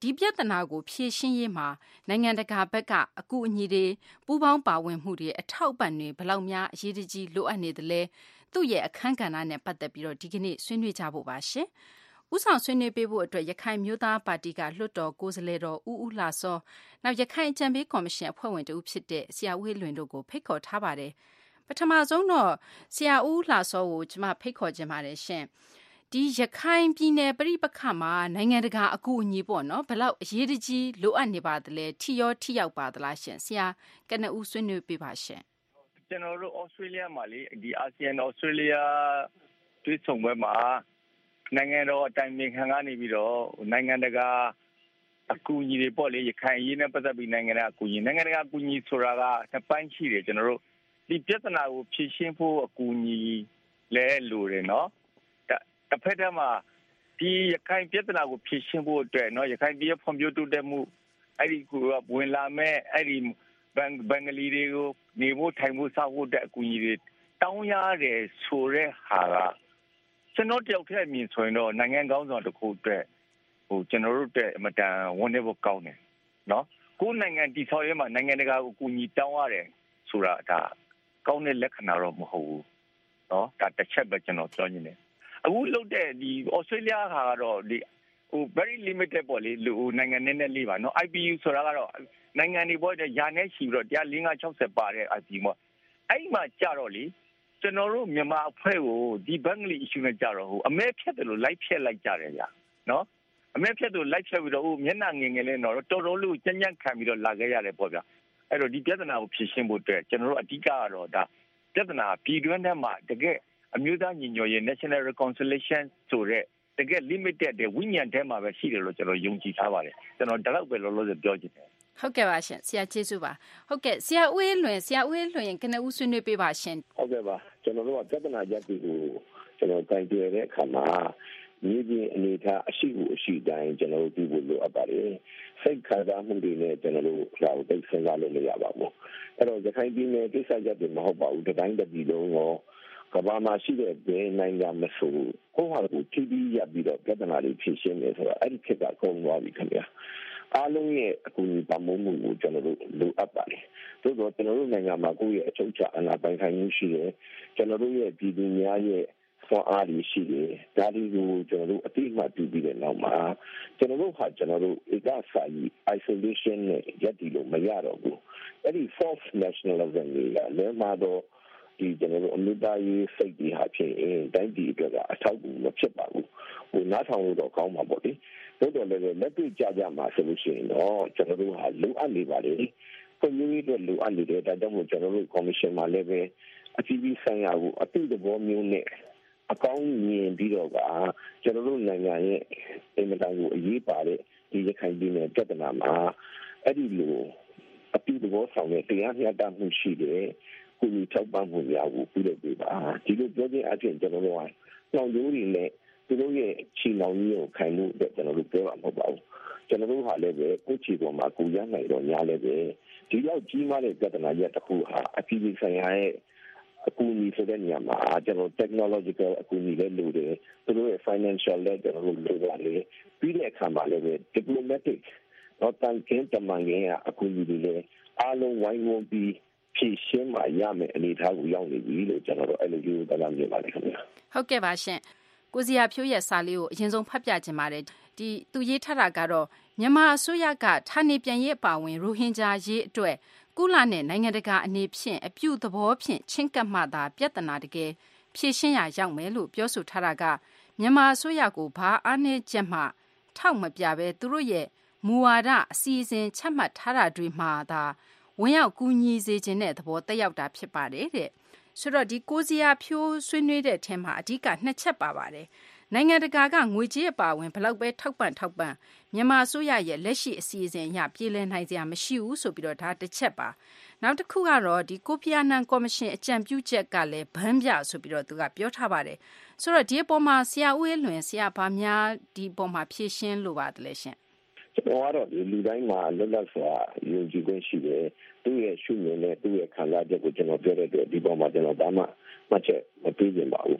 ဒီပြဿနာကိုဖြေရှင်းရေးမှာနိုင်ငံတကာဘက်ကအကူအညီတွေပူးပေါင်းပါဝင်မှုတွေအထောက်အပံ့တွေဘယ်လောက်များအရေးကြီးလိုအပ်နေသလဲသူ့ရဲ့အခန်းကဏ္ဍနဲ့ပတ်သက်ပြီးတော့ဒီကနေ့ဆွေးနွေးကြဖို့ပါရှင်။ဥဆောင်ဆွေးနွေးပေးဖို့အတွက်ရခိုင်မျိုးသားပါတီကလွှတ်တော်ကိုယ်စားလှယ်တော်ဦးဦးလှစောနောက်ရခိုင်အကြံပေးကော်မရှင်အဖွဲ့ဝင်တဦးဖြစ်တဲ့ဆရာဦးလွင်တို့ကိုဖိတ်ခေါ်ထားပါတယ်။ပထမဆုံးတော့ဆရာဦးလှစောကိုကျွန်မဖိတ်ခေါ်ခြင်းပါတယ်ရှင်။ဒီရခိုင်ပြည်နယ်ပြည်ပခါမှာနိုင်ငံတကာအကူအညီပေါ့နော်ဘယ်လောက်အရေးကြီးလိုအပ်နေပါသလဲထိရောထိရောက်ပါသလားရှင်ဆရာကနဦးဆွေးနွေးပေးပါရှင်။ကျွန်တော်တို့ဩစတြေးလျမှာလေဒီအာဆီယံဩစတြေးလျတွေ့ဆုံပွဲမှာနိုင်ငံတော်အတိုင်ပင်ခံကနေပြီးတော့နိုင်ငံတကာအကူအညီတွေပေါ့လေရခိုင်အရေးနဲ့ပတ်သက်ပြီးနိုင်ငံတကာအကူအညီနိုင်ငံတကာအကူအညီဆိုတာကနှစ်ပိုင်းရှိတယ်ကျွန်တော်တို့ဒီပြဿနာကိုဖြေရှင်းဖို့အကူအညီလဲလိုတယ်နော်တစ်ဖက်တည်းမှာဒီရခိုင်ပြဿနာကိုဖြေရှင်းဖို့အတွက်နော်ရခိုင်ပြည်ဖွံ့ဖြိုးတိုးတက်မှုအဲ့ဒီကိုဝင်လာမဲ့အဲ့ဒီဘင်ဘင်္ဂလီတွေကိုနေဖို့ထိုင်ဖို့စောက်ဖို့တဲ့အကူအညီတွေတောင်းရတယ်ဆိုတဲ့ဟာကကျွန်တော်တယောက်တည်းမြင်ဆိုရင်တော့နိုင်ငံကောင်းဆောင်တစ်ခုအတွက်ဟိုကျွန်တော်တို့အတွက်အမတန်ဝန်နေဖို့ကောင်းတယ်နော်ကိုယ်နိုင်ငံတည်ဆောက်ရေးမှာနိုင်ငံတကာကိုအကူအညီတောင်းရတယ်ဆိုတာဒါကောင်းတဲ့လက္ခဏာတော့မဟုတ်ဘူးနော်ဒါတစ်ချက်ပဲကျွန်တော်ပြောနေတယ်အခုလုပ်တဲ့ဒီဩစတြေးလျဟာကတော့ဒီဟို very limited ပေါ့လေဟိုနိုင်ငံနဲ့နဲ့လေးပါနော် I P U ဆိုတာကတော့နိုင်ငံတွေပေါ့တဲ့ယာနဲ့ရှိပြီးတော့တရား၄၅၆၀ပါတဲ့ I P U ပေါ့အဲ့မှာကြတော့လေကျွန်တော်တို့မြန်မာအဖွဲ့ကိုဒီဘင်္ဂလီ issue နဲ့ကြတော့ဟိုအမဲဖြတ်တယ်လို့လိုက်ဖြတ်လိုက်ကြတယ်ဗျာနော်အမဲဖြတ်တယ်လိုက်ဖြတ်ပြီးတော့ဟိုမျက်နှာငယ်ငယ်လေးတော့တော်တော်လေးကြမ်းကြမ်းခံပြီးတော့လာခဲ့ရတယ်ပေါ့ဗျာအဲ့တော့ဒီပြဿနာကိုဖြေရှင်းဖို့အတွက်ကျွန်တော်တို့အဓိကကတော့ဒါပြဿနာပြည်တွင်းထဲမှာတကယ်အမျိုးသားညီညွတ်ရေး National Reconciliation ဆိုတဲ့တကယ် limited တဲ့ဝိညာဉ်ထဲမှာပဲရှိတယ်လို့ကျွန်တော်ယုံကြည်ထားပါတယ်ကျွန်တော်ဒါတော့ပဲလောလောဆယ်ပြောချင်တယ်ဟုတ်ကဲ့ပါရှင်ဆရာကျေးဇူးပါဟုတ်ကဲ့ဆရာဦးလွင်ဆရာဦးလွင်ကနဦးဆွေးနွေးပေးပါရှင်ဟုတ်ကဲ့ပါကျွန်တော်တို့ကပြဿနာရပ်ပြီးကိုကျွန်တော်တိုင်ပြတဲ့အခါမှာမြေပြင်အနေထားအရှိကိုအရှိတိုင်းကျွန်တော်တို့ပြုလို့လိုအပ်ပါတယ်စိတ်ခံစားမှုတွေနဲ့ကျွန်တော်တို့ဟောသိစဉ်းစားလို့မရပါဘူးအဲ့တော့ရခိုင်ပြည်နယ်ကိစ္စရပ်တွေမဟုတ်ပါဘူးတိုင်းတစ်ပြည်လုံးရောကမ္ဘာမှာရှိတဲ့ဘယ်နိုင်ငံမဆိုဟိုဟာကိုကြည့်ပြီးရပ်ပြီးတော့ပြဿနာတွေဖြေရှင်းနေဆိုတော့အဲ့ဒီခေတ်ကကုန်သွားပြီခင်ဗျာအားလုံးရဲ့အကူအညီပံ့ပိုးမှုကိုကျွန်တော်တို့လိုအပ်ပါတယ်သို့တော့ကျွန်တော်တို့နိုင်ငံမှာကိုယ့်ရဲ့အချုပ်အခြာအာဏာပိုင်ဆိုင်မှုရှိတယ်ကျွန်တော်တို့ရဲ့ပြည်သူများရဲ့ဆွမ်းအားတွေရှိတယ်ဒါတွေကိုကျွန်တော်တို့အတိအမှတ်ပြုပြီးတဲ့နောက်မှာကျွန်တော်တို့ဟာကျွန်တော်တို့ဧကစာကြီး isolation နဲ့ရပ်တည်လို့မရတော့ဘူးအဲ့ဒီ false nationalism တွေကလည်းမှာတော့ဒီကျွန်တော်တို့အမျိုးသားရေးစိတ်တွေဟာဖြစ်ရင်တိုင်းပြည်အတွက်ကအထောက်အကူမဖြစ်ပါဘူးဟိုနားထောင်လို့တော့ကောင်းမှာပေါ့လေသို့တော်လည်းလက်တွေ့ကြကြမှာဆိုလို့ရှိရင်တော့ကျွန်တော်တို့ဟာလိုအပ်နေပါလေကွန်မြူနတီတွေလိုအပ်နေတယ်ဒါကြောင့်မို့ကျွန်တော်တို့ကော်မရှင်မှာလည်းပဲအပြည်ပြည်ဆိုင်ရာကိုအတူတဘောမျိုးနဲ့အကောင်းမြင်ပြီးတော့ကကျွန်တော်တို့နိုင်ငံရဲ့အင်မတန်ကိုအရေးပါတဲ့ဒီရခိုင်ပြည်နယ်ပြဿနာမှာအဲ့ဒီလိုအတူတဘောဆောင်တဲ့တရားမျှတမှုရှိတဲ့ကိုယ်ထောက်ပံ့မှုများကိုပြုလုပ်ပေးပါဒီလိုပြောခြင်းအပြင်ကျွန်တော်တို့ကနှောင်ကြိုးတွေနဲ့သူတို့ရဲ့ချီနှောင်ကြီးကိုခိုင်မှုအတွက်ကျွန်တော်တို့ပြောရမှာမဟုတ်ပါဘူးကျွန်တော်တို့ဟာလည်းပဲကိုယ်ချီပေါ်မှာကိုရနိုင်တော့ညာလည်းပဲဒီလောက်ကြီးမားတဲ့ပြဿနာရပ်တစ်ခုဟာအပြည်ပြည်ဆိုင်ရာရဲ့အကူအညီဆိုတဲ့နေရာမှာကျွန်တော် technological အကူအညီလည်းလိုတယ်သူတို့ရဲ့ financial လည်းကျွန်တော်တို့လိုပါတယ်ပြီးတဲ့အခါမှာလည်းပဲ diplomatic တော့တန်ကင်းတမန်ကြီးအကူအညီတွေလည်းအားလုံးဝိုင်းဝန်းပြီးဖြည့်ရှင်းမှရမယ်အနေထားကိုရောက်နေပြီလို့ကျွန်တော်တို့အဲ့လိုယူသလားမြင်ပါတယ်ခင်ဗျာဟုတ်ကဲ့ပါရှင်ကိုစီယာဖြိုးရဲ့စာလေးကိုအရင်ဆုံးဖတ်ပြခြင်းပါတယ်ဒီသူရေးထားတာကတော့မြန်မာအစိုးရကဌာနေပြန်ရေးအပါဝင်ရိုဟင်ဂျာရေးအတွက်ကုလနဲ့နိုင်ငံတကာအနေဖြင့်အပြုသဘောဖြင့်ချင်းကပ်မှသာပြဿနာတကယ်ဖြေရှင်းရရောက်မယ်လို့ပြောဆိုထားတာကမြန်မာအစိုးရကိုဘာအားနည်းချက်မှထောက်မပြဘဲသူတို့ရဲ့မူဝါဒအစီအစဉ်ချမှတ်ထားတာတွေမှာသာဝင်ရောက်ကူညီစေခြင်းတဲ့သဘောတက်ရောက်တာဖြစ်ပါတယ်တဲ့ဆိုတော့ဒီကိုစီယာဖြိုးဆွေးနွေးတဲ့အထက်မှာအဓိကနှစ်ချက်ပါပါတယ်နိုင်ငံတကာကငွေကြေးအပါဝင်ဘလောက်ပဲထောက်ပံ့ထောက်ပံ့မြန်မာအစိုးရရဲ့လက်ရှိအစီအစဉ်အရပြည်လည်နိုင်စရာမရှိဘူးဆိုပြီးတော့ဒါတစ်ချက်ပါနောက်တစ်ခုကတော့ဒီကိုဖီအာနန်ကော်မရှင်အကြံပြုချက်ကလည်းဗန်းပြဆိုပြီးတော့သူကပြောထားပါတယ်ဆိုတော့ဒီအပေါ်မှာဆရာဦးအေးလွင်ဆရာဗာများဒီအပေါ်မှာဖြည့်ရှင်းလိုပါတယ်လေရှင်ကျွန်တော်ကတော့ဒီလူတိုင်းမှာလွတ်လပ်စွာယုံကြည်ခွင့်ရှိတယ်သူ့ရဲ့ရှုမြင်တဲ့သူ့ရဲ့ခံစားချက်ကိုကျွန်တော်ပြောတဲ့အတွက်ဒီပေါ်မှာကျွန်တော်ဘာမှမှတ်ချက်မပေးခြင်းပါဘူး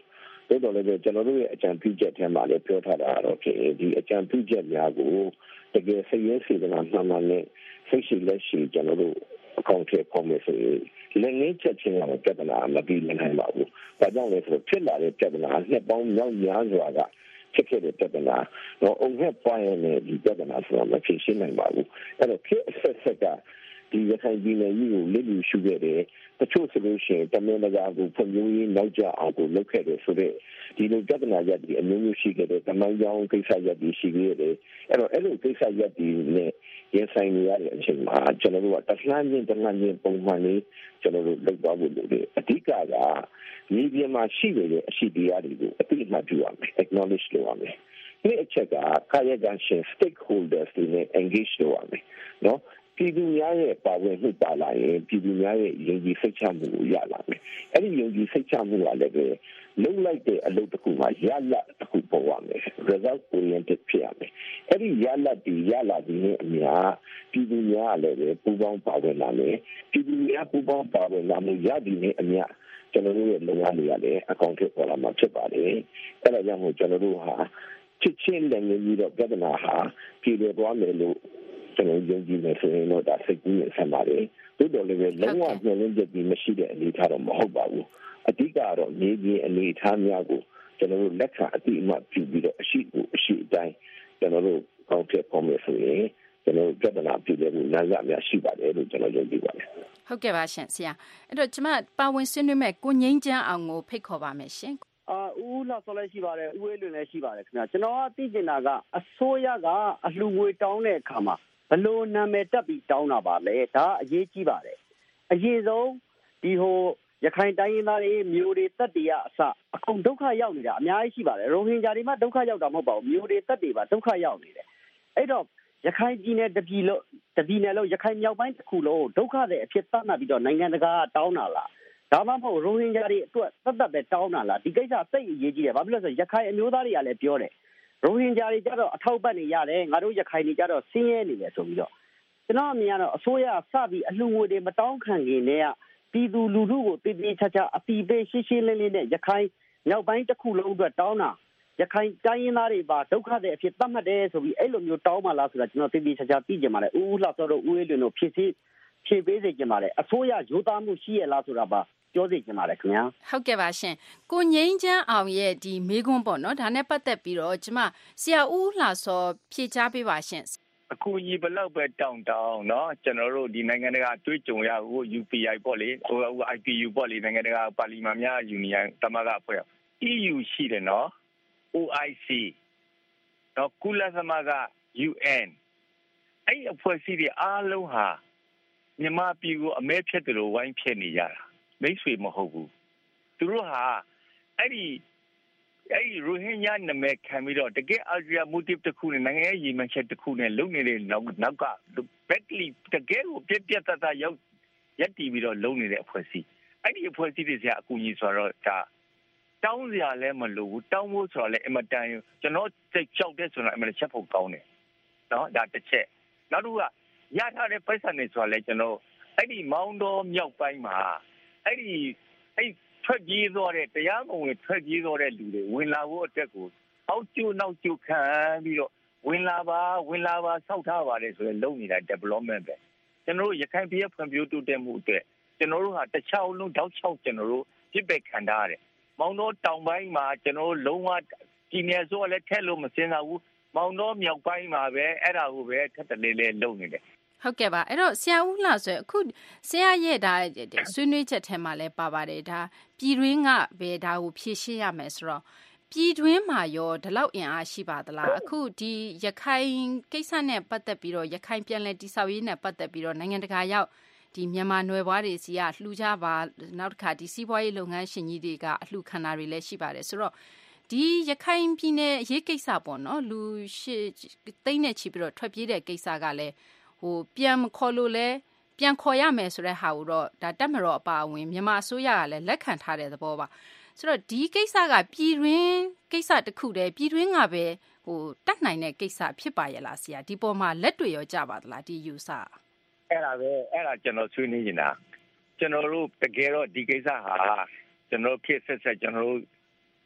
သို့တော်လည်းကျွန်တော်တို့ရဲ့အကြံပြုချက်ထဲမှာလည်းပြောထားတာတော့ဖြစ်ဒီအကြံပြုချက်များကိုတကယ်စိတ်ရင်းစေတနာမှန်မှန်နဲ့စိတ်ရှိလက်ရှိကျွန်တော်တို့အကောင့်ထဲပေါ်မယ်ဆိုရင်လည်းငင်းချက်ချင်းတော့ပြဿနာမပြီးနိုင်ပါဘူး။ဒါကြောင့်လည်းဆိုဖြစ်လာတဲ့ပြဿနာနှစ်ပေါင်းမြောက်များစွာကဖြစ်ခဲ့တဲ့ပြဿနာတော့အုံဟက်ပိုင်းနဲ့ဒီပြဿနာဆိုတော့မဖြစ်ရှင်းနိုင်ပါဘူး။အဲ့တော့ဖြစ်အဆက်ဆက်ကဒီရခိုင်ပြည်နယ်ကြီးကိုလစ်လျူရှုခဲ့တယ်တချို့ဆိုလို့ရှိရင်တမန်တကာကိုဖွံ့ဖြိုးရေးနောက်ကျအောင်ကိုလုပ်ခဲ့တယ်ဆိုတော့ဒီလိုပြဿနာရပ်ဒီအမျိုးမျိုးရှိခဲ့တယ်တမန်ကြောင်းကိစ္စရပ်ဒီရှိခဲ့တယ်အဲ့တော့အဲ့လိုကိစ္စရပ်ဒီနဲ့ရင်ဆိုင်နေရတဲ့အချိန်မှာကျွန်တော်တို့ကတလှမ်းချင်းတလှမ်းချင်းပုံမှန်လေးကျွန်တော်တို့လုပ်သွားဖို့လိုတယ်အဓိကကမြေပြင်မှာရှိနေတဲ့အရှိတရားတွေကိုအသိအမှတ်ပြုရမယ် acknowledge လုပ်ရမယ်ဒီအချက်ကကာယကံရှင် stakeholders တွေနဲ့ engage လုပ်ရမယ်နော်ပြည်သူများရဲ့ပါဝင်မှုပါလာရင်ပြည်သူများရဲ့ယုံကြည်စိတ်ချမှုကိုရလာမယ်။အဲ့ဒီယုံကြည်စိတ်ချမှုကလည်းပဲလုံလိုက်တဲ့အလုပ်တစ်ခုမှာရလဒ်တစ်ခုပေါ်ရမယ်။ result oriented ဖြစ်ရမယ်။အဲ့ဒီရလဒ်ဒီရလာပြီးနဲ့အများပြည်သူများလည်းပဲပူးပေါင်းပါဝင်လာမယ်။ပြည်သူများပူးပေါင်းပါဝင်လာမှုရပြီးနဲ့အများကျွန်တော်တို့ရဲ့လုပ်ငန်းတွေရတယ်အကောင့်ထဲပေါ်လာမှာဖြစ်ပါတယ်။အဲ့ဒါကြောင့်မို့ကျွန်တော်တို့ဟာချစ်ချင်းလည်းနေပြီးတော့ပြဿနာဟာပြည်လည်သွားမယ်လို့ကျွန်တော်ယုံကြည်နေဆိုရင်တော့ဒါစိတ်ကူးနေဆံပါတယ်။သို့တော်လည်းပဲလုံးဝမျှော်လင့်ချက်ပြီးမရှိတဲ့အနေအထားတော့မဟုတ်ပါဘူး။အဓိကတော့မြေပြင်အနေအထားများကိုကျွန်တော်တို့လက်ခံအတိအမှပြုပြီးတော့အရှိကိုအရှိအတိုင်းကျွန်တော်တို့ကောင်းတဲ့ပုံမျိုးဆိုရင်ကျွန်တော်ပြဿနာပြည်တယ်လို့နားရများရှိပါတယ်လို့ကျွန်တော်ယုံကြည်ပါတယ်။ဟုတ်ကဲ့ပါရှင်ဆရာ။အဲ့တော့ကျွန်မပါဝင်ဆွေးနွေးမဲ့ကိုငိမ့်ချမ်းအောင်ကိုဖိတ်ခေါ်ပါမယ်ရှင်။အာဦးလာဆော်လည်းရှိပါတယ်ဦးဝေးလွင်လည်းရှိပါတယ်ခင်ဗျာကျွန်တော်ကသိကျင်တာကအစိုးရကအလှူငွေတောင်းတဲ့အခါမှာဘလို့နာမည်တက်ပြီးတောင်းတာပါလေဒါအရေးကြီးပါတယ်အရေးဆုံးဒီဟိုရခိုင်တိုင်းရင်းသားတွေမျိုးတွေတက်တွေကအစအကုန်ဒုက္ခရောက်နေတာအများကြီးရှိပါတယ်ရိုဟင်ဂျာတွေမှဒုက္ခရောက်တာမဟုတ်ပါဘူးမျိုးတွေတက်တွေပါဒုက္ခရောက်နေတယ်အဲ့တော့ရခိုင်ပြည်နယ်တပြည်လုံးတပြည်နယ်လုံးရခိုင်မြောက်ပိုင်းတစ်ခုလုံးဒုက္ခတွေအဖြစ်သတ်မှတ်ပြီးတော့နိုင်ငံတကာကတောင်းတာလားဒါမှမဟုတ်ရိုဟင်ဂျာတွေအတွက်သက်သက်ပဲတောင်းတာလားဒီကိစ္စစိတ်အရေးကြီးတယ်ဘာဖြစ်လို့လဲဆိုရခိုင်အမျိုးသားတွေကလည်းပြောတယ်ရိုဟင်ဂျာတွေကြတော့အထောက်ပံ့နေရတယ်ငါတို့ရခိုင်တွေကြတော့ဆင်းရဲနေတယ်ဆိုပြီးတော့ကျွန်တော်အမြင်ကတော့အစိုးရစပြီးအလှူငွေတွေမတောင်းခံခင်တည်းကပြည်သူလူထုကိုတည်တည်ချာချာအတိပေးရှင်းရှင်းလင်းလင်းနဲ့ရခိုင်မြောက်ပိုင်းတစ်ခုလုံးအတွက်တောင်းတာရခိုင်တိုင်းရင်းသားတွေပါဒုက္ခတွေအဖြစ်သတ်မှတ်တယ်ဆိုပြီးအဲ့လိုမျိုးတောင်းမှလားဆိုတာကျွန်တော်တည်တည်ချာချာသိကြပါလေဦးဦးလှစောတို့ဦးအေးလွင်တို့ဖြည့်ဆည်းဖြည့်ပေးစေကြပါလေအစိုးရရိုးသားမှုရှိရလားဆိုတာပါပြောစီချင်ပါတယ်ခင်ဗျာဟုတ်ကဲ့ပါရှင်ကိုငိမ့်ချမ်းအောင်ရဲ့ဒီမေးခွန်းပေါ့နော်ဒါနဲ့ပတ်သက်ပြီးတော့ကျမဆရာဦးလှစောဖြေချပေးပါရှင်အခုကြီးဘလောက်ပဲတောင်းတောင်းเนาะကျွန်တော်တို့ဒီနိုင်ငံတကာတွေ့ကြုံရဟို ယူ ပီ အိုင် ပေါ့လေဟို အိုင် ပီ ယူ ပေါ့လေနိုင်ငံတကာပါလီမန်များယူနီယံတမကအဖွဲ့ အီ ယူ ရှိတယ်เนาะ အို အိုင် စီ เนาะကုလသမဂ္ဂ ယူ အန် အဲ့ဒီအဖွဲ့အစည်းတွေအားလုံးဟာမြန်မာပြည်ကိုအမဲဖြတ်တယ်လို့ဝိုင်းဖြတ်နေကြတာမိတ်ဆွေမဟုတ်ဘူးသူတို့ဟာအဲ့ဒီအဲ့ဒီရိုဟင်ဂျာနာမည်ခံပြီးတော့တကယ်အာဆီယံမူတစ်တစ်ခုနဲ့နိုင်ငံရေးရည်မှန်းချက်တစ်ခုနဲ့လုံနေတဲ့နောက်နောက်ကဘက်ကလီတကယ်ကိုပြက်ပြက်တတရောက်ရက်တီပြီးတော့လုံနေတဲ့အဖွဲ့အစည်းအဲ့ဒီအဖွဲ့အစည်းတွေဆရာအကူကြီးဆိုတော့ဒါတောင်းစရာလည်းမလိုဘူးတောင်းဖို့ဆိုတော့လည်းအမတန်ကျွန်တော်စိတ်ကြောက်တဲ့ဆိုတော့အမလည်းချက်ဖို့ကောင်းတယ်နော်ဒါတစ်ချက်နောက်တစ်ခုကရထားတဲ့ပိုက်ဆံတွေဆိုတော့လည်းကျွန်တော်အဲ့ဒီမောင်းတော်မြောက်ပိုင်းမှာအဲ့ဒီအဲ့ထွက်ပြေးသွားတဲ့တရားမဝင်ထွက်ပြေးသွားတဲ့လူတွေဝင်လာဖို့အတွက်ကိုအောက်ကျိုးနောက်ကျိုးခံပြီးတော့ဝင်လာပါဝင်လာပါစောက်ထားပါတယ်ဆိုရင်လုံနေတာ development ပဲကျွန်တော်တို့ရခိုင်ပြည်ဖွံ့ဖြိုးတိုးတက်မှုအတွက်ကျွန်တော်တို့ဟာတခြားလုံးတောက်ချောက်ကျွန်တော်တို့ပြစ်ပယ်ခံထားရတယ်မောင်တော်တောင်ပိုင်းမှာကျွန်တော်တို့လုံးဝပြည်နယ်ဆိုလည်းထက်လို့မစင်စားဘူးမောင်တော်မြောက်ပိုင်းမှာပဲအဲ့ဒါကိုပဲထက်တလေးလေးလုံနေတယ်ဟုတ်ကဲ့ပါအဲ့တော့ဆရာဦးလှဆိုအခုဆရာရဲ့ဒါဆွေးနွေးချက်ထဲမှာလည်းပါပါတယ်ဒါပြည်တွင်းကပဲဒါကိုဖြည့်ရှင်းရမယ်ဆိုတော့ပြည်တွင်းမှာရောဒီလောက်အင်အားရှိပါသလားအခုဒီရခိုင်ကိစ္စနဲ့ပတ်သက်ပြီးတော့ရခိုင်ပြည်နယ်တိဆောက်ရေးနဲ့ပတ်သက်ပြီးတော့နိုင်ငံတကာရောက်ဒီမြန်မာနွယ်ဘွားတွေစီကလှူကြပါနောက်တစ်ခါဒီစီးပွားရေးလုပ်ငန်းရှင်ကြီးတွေကအလှူခံတာတွေလည်းရှိပါတယ်ဆိုတော့ဒီရခိုင်ပြည်နယ်အရေးကိစ္စပေါ့နော်လူရှိသိမ့်နဲ့ချီပြီးတော့ထွက်ပြေးတဲ့ကိစ္စကလည်းဟိုပြန်ခေါ်လို့လဲပြန်ခေါ်ရမယ်ဆိုတဲ့ဟာကိုတော့ဒါတက်မတော်အပါအဝင်မြန်မာအစိုးရကလည်းလက်ခံထားတဲ့သဘောပါဆိုတော့ဒီကိစ္စကပြည်တွင်းကိစ္စတစ်ခုတည်းပြည်တွင်းကပဲဟိုတတ်နိုင်တဲ့ကိစ္စဖြစ်ပါရဲ့လားဆရာဒီပေါ်မှာလက်တွေ့ရောကြပါသလားဒီယူဆအဲ့ဒါပဲအဲ့ဒါကျွန်တော်ဆွေးနွေးနေတာကျွန်တော်တို့တကယ်တော့ဒီကိစ္စဟာကျွန်တော်ဖြစ်ဆက်ဆက်ကျွန်တော်တို့စ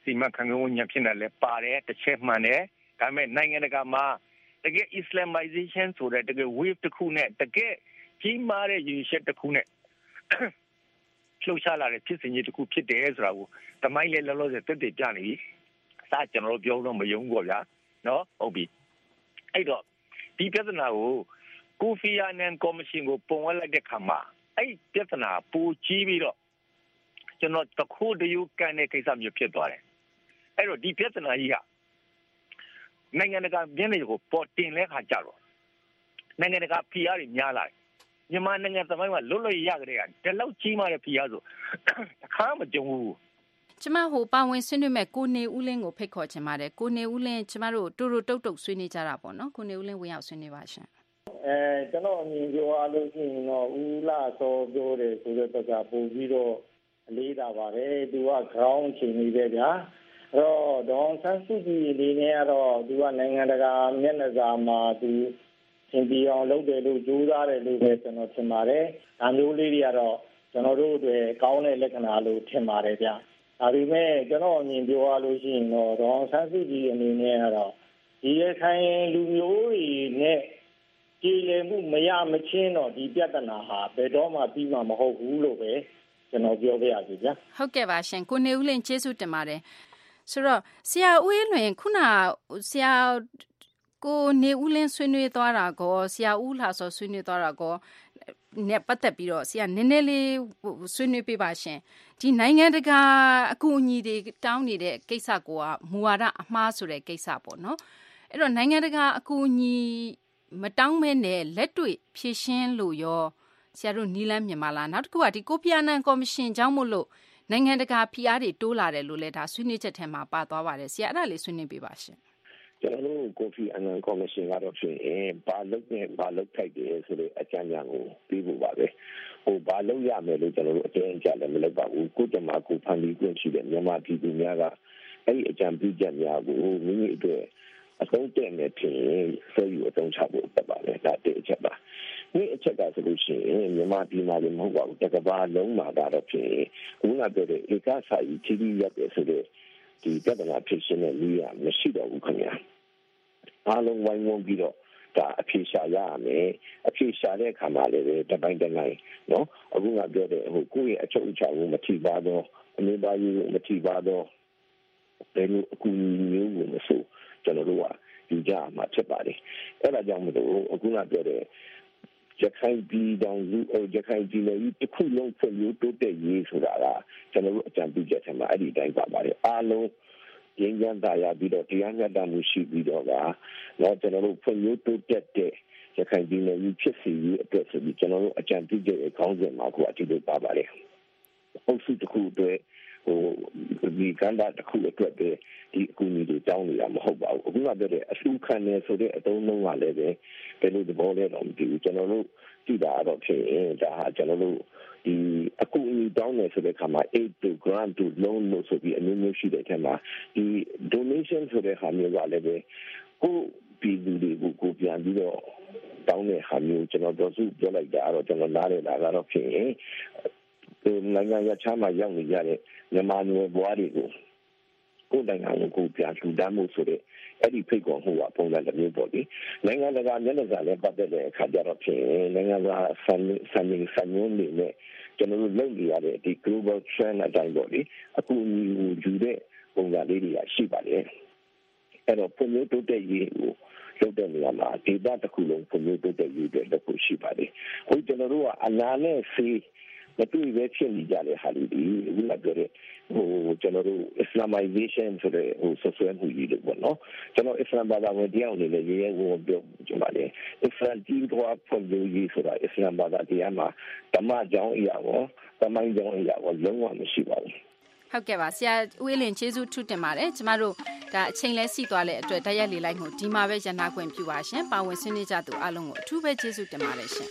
စီမံခန့်ခွဲမှုညဖြစ်နေလဲပါတယ်တစ်ချက်မှန်တယ်ဒါပေမဲ့နိုင်ငံတကာမှာတကယ် Islamization ဆိုတဲ့တကယ် wave တစ်ခုနဲ့တကယ်ကြီးမားတဲ့ရည်ရွယ်ချက်တစ်ခုနဲ့လှုပ်ရှားလာတဲ့ဖြစ်စဉ်ကြီးတစ်ခုဖြစ်တယ်ဆိုတာကိုတမိုင်းလေးလောလောဆယ်တက်တက်ပြနေပြီအစားကျွန်တော်တို့ပြောလို့မယုံဘူးပေါ့ဗျာနော်ဟုတ်ပြီအဲ့တော့ဒီပြဿနာကိုကိုဖီအာနန်ကော်မရှင်ကိုပုံဝဲလိုက်တဲ့ခါမှာအဲ့ပြဿနာပူကြီးပြီးတော့ကျွန်တော်တခုတည်းကန်တဲ့ကိစ္စမျိုးဖြစ်သွားတယ်အဲ့တော့ဒီပြဿနာကြီးကနိုင်ငံတကာမျက်နှာကိုပေါ်တင်လဲခါကြတော့နိုင်ငံတကာဖိအားတွေများလာတယ်မြန်မာနိုင်ငံသမိုင်းမှာလွတ်လွတ်ရကြတဲ့ကဒီလောက်ကြီးမားတဲ့ဖိအားဆိုတခါမကြုံဘူးကျမဟိုပါဝင်ဆွေးနွေးမဲ့ကိုနေဦးလင်းကိုဖိတ်ခေါ်ချင်ပါတယ်ကိုနေဦးလင်းကျမတို့တူတူတုတ်တုတ်ဆွေးနွေးကြတာပေါ့နော်ကိုနေဦးလင်းဝင်ရောက်ဆွေးနွေးပါရှင်အဲကျွန်တော်အမြင်ပြောအားလို့ရှိရင်တော့ဦးလာစောပြောတယ်ဆိုတဲ့ဘက်ကပို့ပြီးတော့အလေးတာပါတယ်သူက ground ချိန်နေတယ်ဗျာအဲ့တော့ဒေါန်ဆန်းစုကြည်အနေနဲ့ကတော့သူကနိုင်ငံတကာမျက်နှာစာမှာသူသင်ပြအောင်လုပ်တယ်လို့ကြိုးစားတယ်လို့ပဲကျွန်တော်ထင်ပါတယ်ဒါမျိုးလေးတွေကတော့ကျွန်တော်တို့တွေကောင်းတဲ့လက္ခဏာလို့ထင်ပါတယ်ဗျာဒါပေမဲ့ကျွန်တော်အမြင်ပြောရလို့ရှိရင်တော့ဒေါန်ဆန်းစုကြည်အနေနဲ့ကတော့ဒီရခိုင်လူမျိုးတွေနဲ့ကြည်လည်မှုမရမချင်းတော့ဒီပြဿနာဟာဘယ်တော့မှပြီးမှာမဟုတ်ဘူးလို့ပဲကျွန်တော်ပြောပြရစီဗျာဟုတ်ကဲ့ပါရှင်ကိုနေဦးလင်းကျေးဇူးတင်ပါတယ်ဆိုတော့ဆရာဦးအေးလွင်ခုနဆရာကိုနေဦးလင်းဆွေးနွေးသွားတာကောဆရာဦးလှစောဆွေးနွေးသွားတာကောနဲ့ပတ်သက်ပြီးတော့ဆရာနည်းနည်းလေးဆွေးနွေးပေးပါရှင်ဒီနိုင်ငံတကာအကူအညီတွေတောင်းနေတဲ့ကိစ္စကမူဝါဒအမှားဆိုတဲ့ကိစ္စပေါ့နော်အဲ့တော့နိုင်ငံတကာအကူအညီမတောင်းမဲနဲ့လက်တွေ့ဖြည့်ရှင်းလို့ရောဆရာတို့နီလန်းမြန်မာလားနောက်တစ်ခုကဒီကိုဖီအာနန်ကော်မရှင်ကြောင့်မို့လို့နိုင်ငံတကာဖိအားတွေတိုးလာတယ်လို့လည်းဒါဆွေးနွေးချက်ထဲမှာပါသွားပါတယ်ဆရာအဲ့ဒါလေးဆွေးနွေးပေးပါရှင်ကျွန်တော်တို့ကိုဖီအာနန်ကော်မရှင်ကတော့ဖြင့်ဘာလုပ်နဲ့ဘာလုပ်ထိုက်တယ်ဆိုတဲ့အကြံဉာဏ်ကိုပြီးဖို့ပါပဲဟိုဘာလုပ်ရမယ်လို့ကျွန်တော်တို့အတင်းအကျပ်လည်းမလုပ်ပါဘူးကိုယ်တမကိုဖန်ပြီးပြင်ရှိတဲ့မြန်မာပြည်သူများကအဲ့ဒီအကြံပြုချက်များကိုမိမိအတွက်အသုံးတည့်နေဖြင့်ဆွေးယူအသုံးချဖို့တက်ပါလေဒါတဲ့အချက်ပါဒီအချက်ကဆိုလို့ရှိရင်မြန်မာပြည်မှာလည်းမဟုတ်ပါဘူးတကဘာလုံးမှာတော့ဖြင့်ခုနပြောတဲ့ဧကစာကြီးကြီးကြီးရတယ်ဆိုတဲ့ဒီပြဿနာဖြစ်ရှင်တဲ့လူရမရှိတော့ဘူးခင်ဗျာအားလုံးဝိုင်းဝန်းပြီးတော့ဒါအဖြေရှာရမယ်အဖြေရှာတဲ့အခါမှာလည်းတပိုင်းတစ်ပိုင်းနော်အခုကပြောတဲ့ဟိုကိုယ့်ရဲ့အချုပ်အခြာကိုမထိပါတော့အမျိုးသားရေးကိုမထိပါတော့ဘယ်လိုအကူအညီမျိုးကိုမဆိုကျွန်တော်တို့ကယူကြမှာဖြစ်ပါတယ်အဲ့ဒါကြောင့်မလို့အခုနပြောတဲ့ရခိုင်ပြည်တောင်စုရခိုင်ပြည်နယ်ကြီးတစ်ခုလုံးဖွံ့ဖြိုးတိုးတက်ရေးဆိုတာကကျွန်တော်တို့အကြံပြုချက်ထဲမှာအဲ့ဒီတိုင်းပါပါတယ်အားလုံးရင်းရန်သာရပြီးတော့တရားမျှတမှုရှိပြီးတော့ကတော့ကျွန်တော်တို့ဖွံ့ဖြိုးတိုးတက်တဲ့ရခိုင်ပြည်နယ်ကြီးဖြစ်စီရေးအတွက်ဆိုပြီးကျွန်တော်တို့အကြံပြုချက်အကောင်းဆုံးမှာကိုအထူးပါပါတယ်အုပ်စုတစ်ခုအတွက်ဟိုဒီကန္တာတစ်ခုအတွက်ပဲဒီအကူအညီတွေတောင်းနေတာမဟုတ်ပါဘူးအခုကပြောတဲ့အစုခံနေဆိုတဲ့အသုံးနှုန်းကလည်းပဲဘယ်လိုသဘောလဲတော့မသိဘူးကျွန်တော်တို့ကြည့်တာတော့ဖြစ်ရင်ဒါဟာကျွန်တော်တို့ဒီအကူအညီတောင်းနေဆိုတဲ့အခါမှာ aid to grant to loan လို့ဆိုပြီးအမျိုးမျိုးရှိတဲ့အထက်မှာဒီ donation ဆိုတဲ့ဟာမျိုးကလည်းပဲကိုပြည်သူတွေကိုကိုပြန်ပြီးတော့တောင်းတဲ့ဟာမျိုးကျွန်တော်တို့စုပြောလိုက်တာတော့ကျွန်တော်နားလည်တာကတော့ဖြစ်ရင်နိုင်ငံရချမ်းမှာရောက်နေကြတဲ့မြန်မာမျိုးဘွားတွေကိုကိုယ်နိုင်ငံကိုပြန်ထူတမ်းမှုဆိုတဲ့အဲ့ဒီဖိတ်ခေါ်မှုကပုံစံတစ်မျိုးပေါ့ဒီနိုင်ငံတကာမျက်နှာစာနဲ့ပတ်သက်တဲ့အခါကျတော့ဖြစ်နိုင်ငံကဆန်ဆန်နေဆန်နေနေနဲ့ကျွန်တော်တို့လုပ်နေရတဲ့ဒီ global trend အတိုင်းပေါ့ဒီအခုယူတဲ့ပုံစံလေးတွေရှိပါတယ်အဲ့တော့ပုံမျိုးတိုးတက်ရေးကိုလုပ်တဲ့နေရာမှာဒေသတစ်ခုလုံးပုံမျိုးတိုးတက်ရေးတွေလုပ်ဖို့ရှိပါတယ်ဟိုကျွန်တော်တို့ကအလားနဲ့စီမတွေ့ပဲဖြစ်နေကြတဲ့ဟာလေးဒီအခုနပြောတဲ့ဟိုကျွန်တော်တို့ Islamization ဆိုတဲ့ဟိုဆွဆွဲမှုကြီးတွေပေါ့နော်ကျွန်တော် Islam ဘာသာဝင်တရားအနေနဲ့ရေးရဲကိုပြောကြပါလေ Islam ကြီးတော့ဖွံ့ဖြိုးရေးဆိုတာ Islam ဘာသာတရားမှာဓမ္မကြောင်းအရာရောသမိုင်းကြောင်းအရာရောလုံးဝမရှိပါဘူးဟုတ်ကဲ့ပါဆရာဦးအေးလင်ကျေးဇူးထူးတင်ပါတယ်ကျမတို့ဒါအချိန်လဲစီသွားတဲ့အတွက်တိုက်ရိုက်လေလိုက်မှုဒီမှာပဲရနာခွင့်ပြုပါရှင်ပါဝင်ဆွေးနွေးကြသူအားလုံးကိုအထူးပဲကျေးဇူးတင်ပါတယ်ရှင်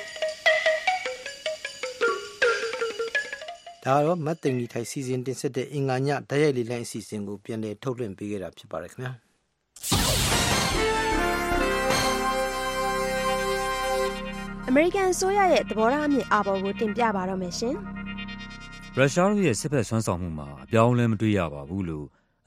ဒါကတော့မတ်တင်ကြီးထိုင်စီစဉ်တင်ဆက်တဲ့အင်္ဂါညတိုက်ရိုက်လေလိုင်းအစီအစဉ်ကိုပြန်လည်ထုတ်လွှင့်ပေးခဲ့တာဖြစ်ပါတယ်ခင်ဗျာအမေရိကန်ဆိုရရဲ့သဘောထားအမြင်အာဘော်ကိုတင်ပြပါတော့မယ်ရှင်ရုရှားတို့ရဲ့စစ်ဘက်ဆွမ်းဆောင်မှုမှာအပြောင်းအလဲမတွေ့ရပါဘူးလို့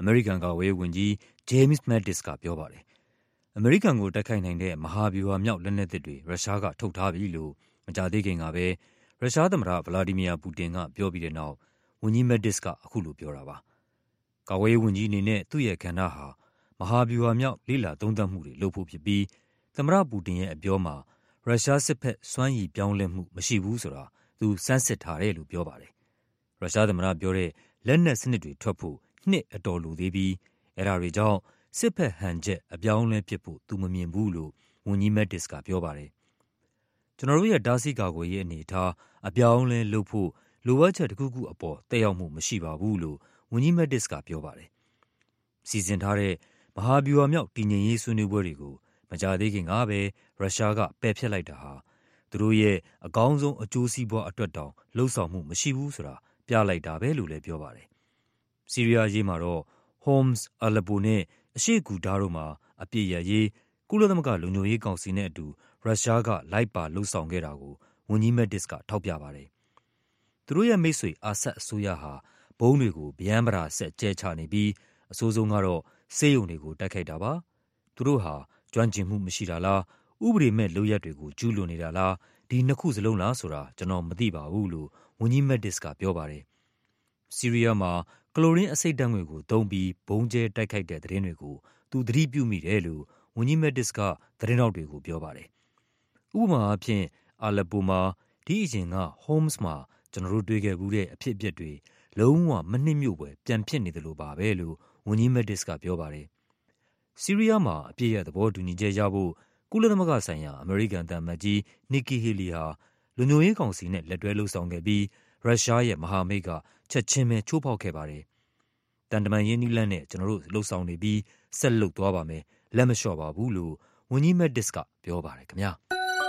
အမေရိကန်ကာကွယ်ရေးဝန်ကြီး James Mattis ကပြောပါတယ်။အမေရိကန်ကိုတိုက်ခိုက်နိုင်တဲ့မဟာဗျူဟာမြောက်လက်နက်သစ်တွေရုရှားကထုတ်ထားပြီလို့မကြာသေးခင်ကပဲရုရှားသမ္မတဗလာဒီမီယာပူတင်ကပြောပြီးတဲ့နောက်ဝန်ကြီး Mattis ကအခုလိုပြောတာပါ။ကာကွယ်ရေးဝန်ကြီးအနေနဲ့သူ့ရဲ့ကဏ္ဍဟာမဟာဗျူဟာမြောက်လေ့လာသုံးသပ်မှုတွေလုပ်ဖို့ဖြစ်ပြီးသမ္မတပူတင်ရဲ့အပြောမှာရုရှားစစ်ဘက်စွမ်းရည်ပြောင်းလဲမှုမရှိဘူးဆိုတာသူစမ်းစစ်ထားတယ်လို့ပြောပါတယ်။ရုရှားသမ္မတပြောတဲ့လက်နက်စနစ်တွေထွက်ဖို့နှစ်အတော်လိုသေးပြီးအဲဒါတွေကြောင့်စစ်ဘက်ဟန်ချက်အပြောင်းလဲဖြစ်ဖို့သူမမြင်ဘူးလို့ဝန်ကြီး Mattis ကပြောပါတယ်။ကျွန်တော်တို့ရဲ့တားဆီးကာကွယ်ရေးအနေအထားအပြောင်းလဲလုပ်ဖို့လိုအပ်ချက်တစ်ခုခုအပေါ်တက်ရောက်မှုမရှိပါဘူးလို့ဝန်ကြီး Mattis ကပြောပါတယ်။စီစဉ်ထားတဲ့မဟာဗျူဟာမြောက်တည်ငြိမ်ရေးဆွေးနွေးပွဲတွေကိုမကြာသေးခင်ကပဲရုရှားကပယ်ဖျက်လိုက်တာဟာသူတို့ရဲ့အကောင်းဆုံးအကျိုးစီးပွားအတွက်တောင်လှုံ့ဆော်မှုမရှိဘူးဆိုတာပြလိုက်တာပဲလို့လည်းပြောပါတယ်။ဆီးရီးယားရေးမှာတော့ Homs, Aleppo နဲ့အရှေ့ဂူတာတို့မှာအပြစ်ရရေးကုလသမဂ္ဂလုံခြုံရေးကောင်စီနဲ့အတူရုရှားကလိုက်ပါလှုံ့ဆော်ခဲ့တာကိုဝန်ကြီး Mattis ကထောက်ပြပါတယ်။သူတို့ရဲ့မိတ်ဆွေအာဆတ်အစိုးရဟာဘုံတွေကိုဗျမ်းပရာဆက်ကျဲချနေပြီးအဆိုးဆုံးကတော့စေယုံတွေကိုတိုက်ခိုက်တာပါ။သူတို့ဟာကျွမ်းကျင်မှုမရှိတာလားဥပဒေမဲ့လုပ်ရက်တွေကိုကျူးလွန်နေတာလားဒီနှစ်ခုစလုံးလားဆိုတာကျွန်တော်မသိပါဘူးလို့ဝန်ကြီး Mattis ကပြောပါတယ်။ဆီးရီးယားမှာကလိုရင်းအဆိပ်ဓာတ်ငွေ့ကိုသုံးပြီးဘုံကျဲတိုက်ခိုက်တဲ့သတင်းတွေကိုသူသတိပြုမိတယ်လို့ဝန်ကြီး Mattis ကသတင်းတောက်တွေကိုပြောပါတယ်။ဥပမာအားဖြင့်အာလက်ပိုမှာဒီအရင်က Homs မှာကျွန်တော်တို့တွေ့ခဲ့ဘူးတဲ့အဖြစ်အပျက်တွေလုံးဝမနှစ်မြို့ပဲပြန်ဖြစ်နေတယ်လို့ပါပဲလို့ဝန်ကြီး Mattis ကပြောပါတယ်။ဆီးရီးယားမှာအပြည့်ရဲ့သဘောတူညီချက်ရဖို့ကုလသမဂ္ဂဆိုင်ရာအမေရိကန်သံအမတ်ကြီး Nikki Haley ဟာလုံခြုံရေးကောင်စီနဲ့လက်တွဲလှုပ်ဆောင်ခဲ့ပြီးရုရှားရဲ့မဟာမိတ်ကချက်ချင်းပဲချိုးဖောက်ခဲ့ပါတယ်။တန်တမန်ရင်းနှီးလန်းနဲ့ကျွန်တော်တို့လှုပ်ဆောင်နေပြီးဆက်လုပ်သွားပါမယ်လက်မလျှော့ပါဘူးလို့ဝန်ကြီး Mattis ကပြောပါတယ်ခင်ဗျာ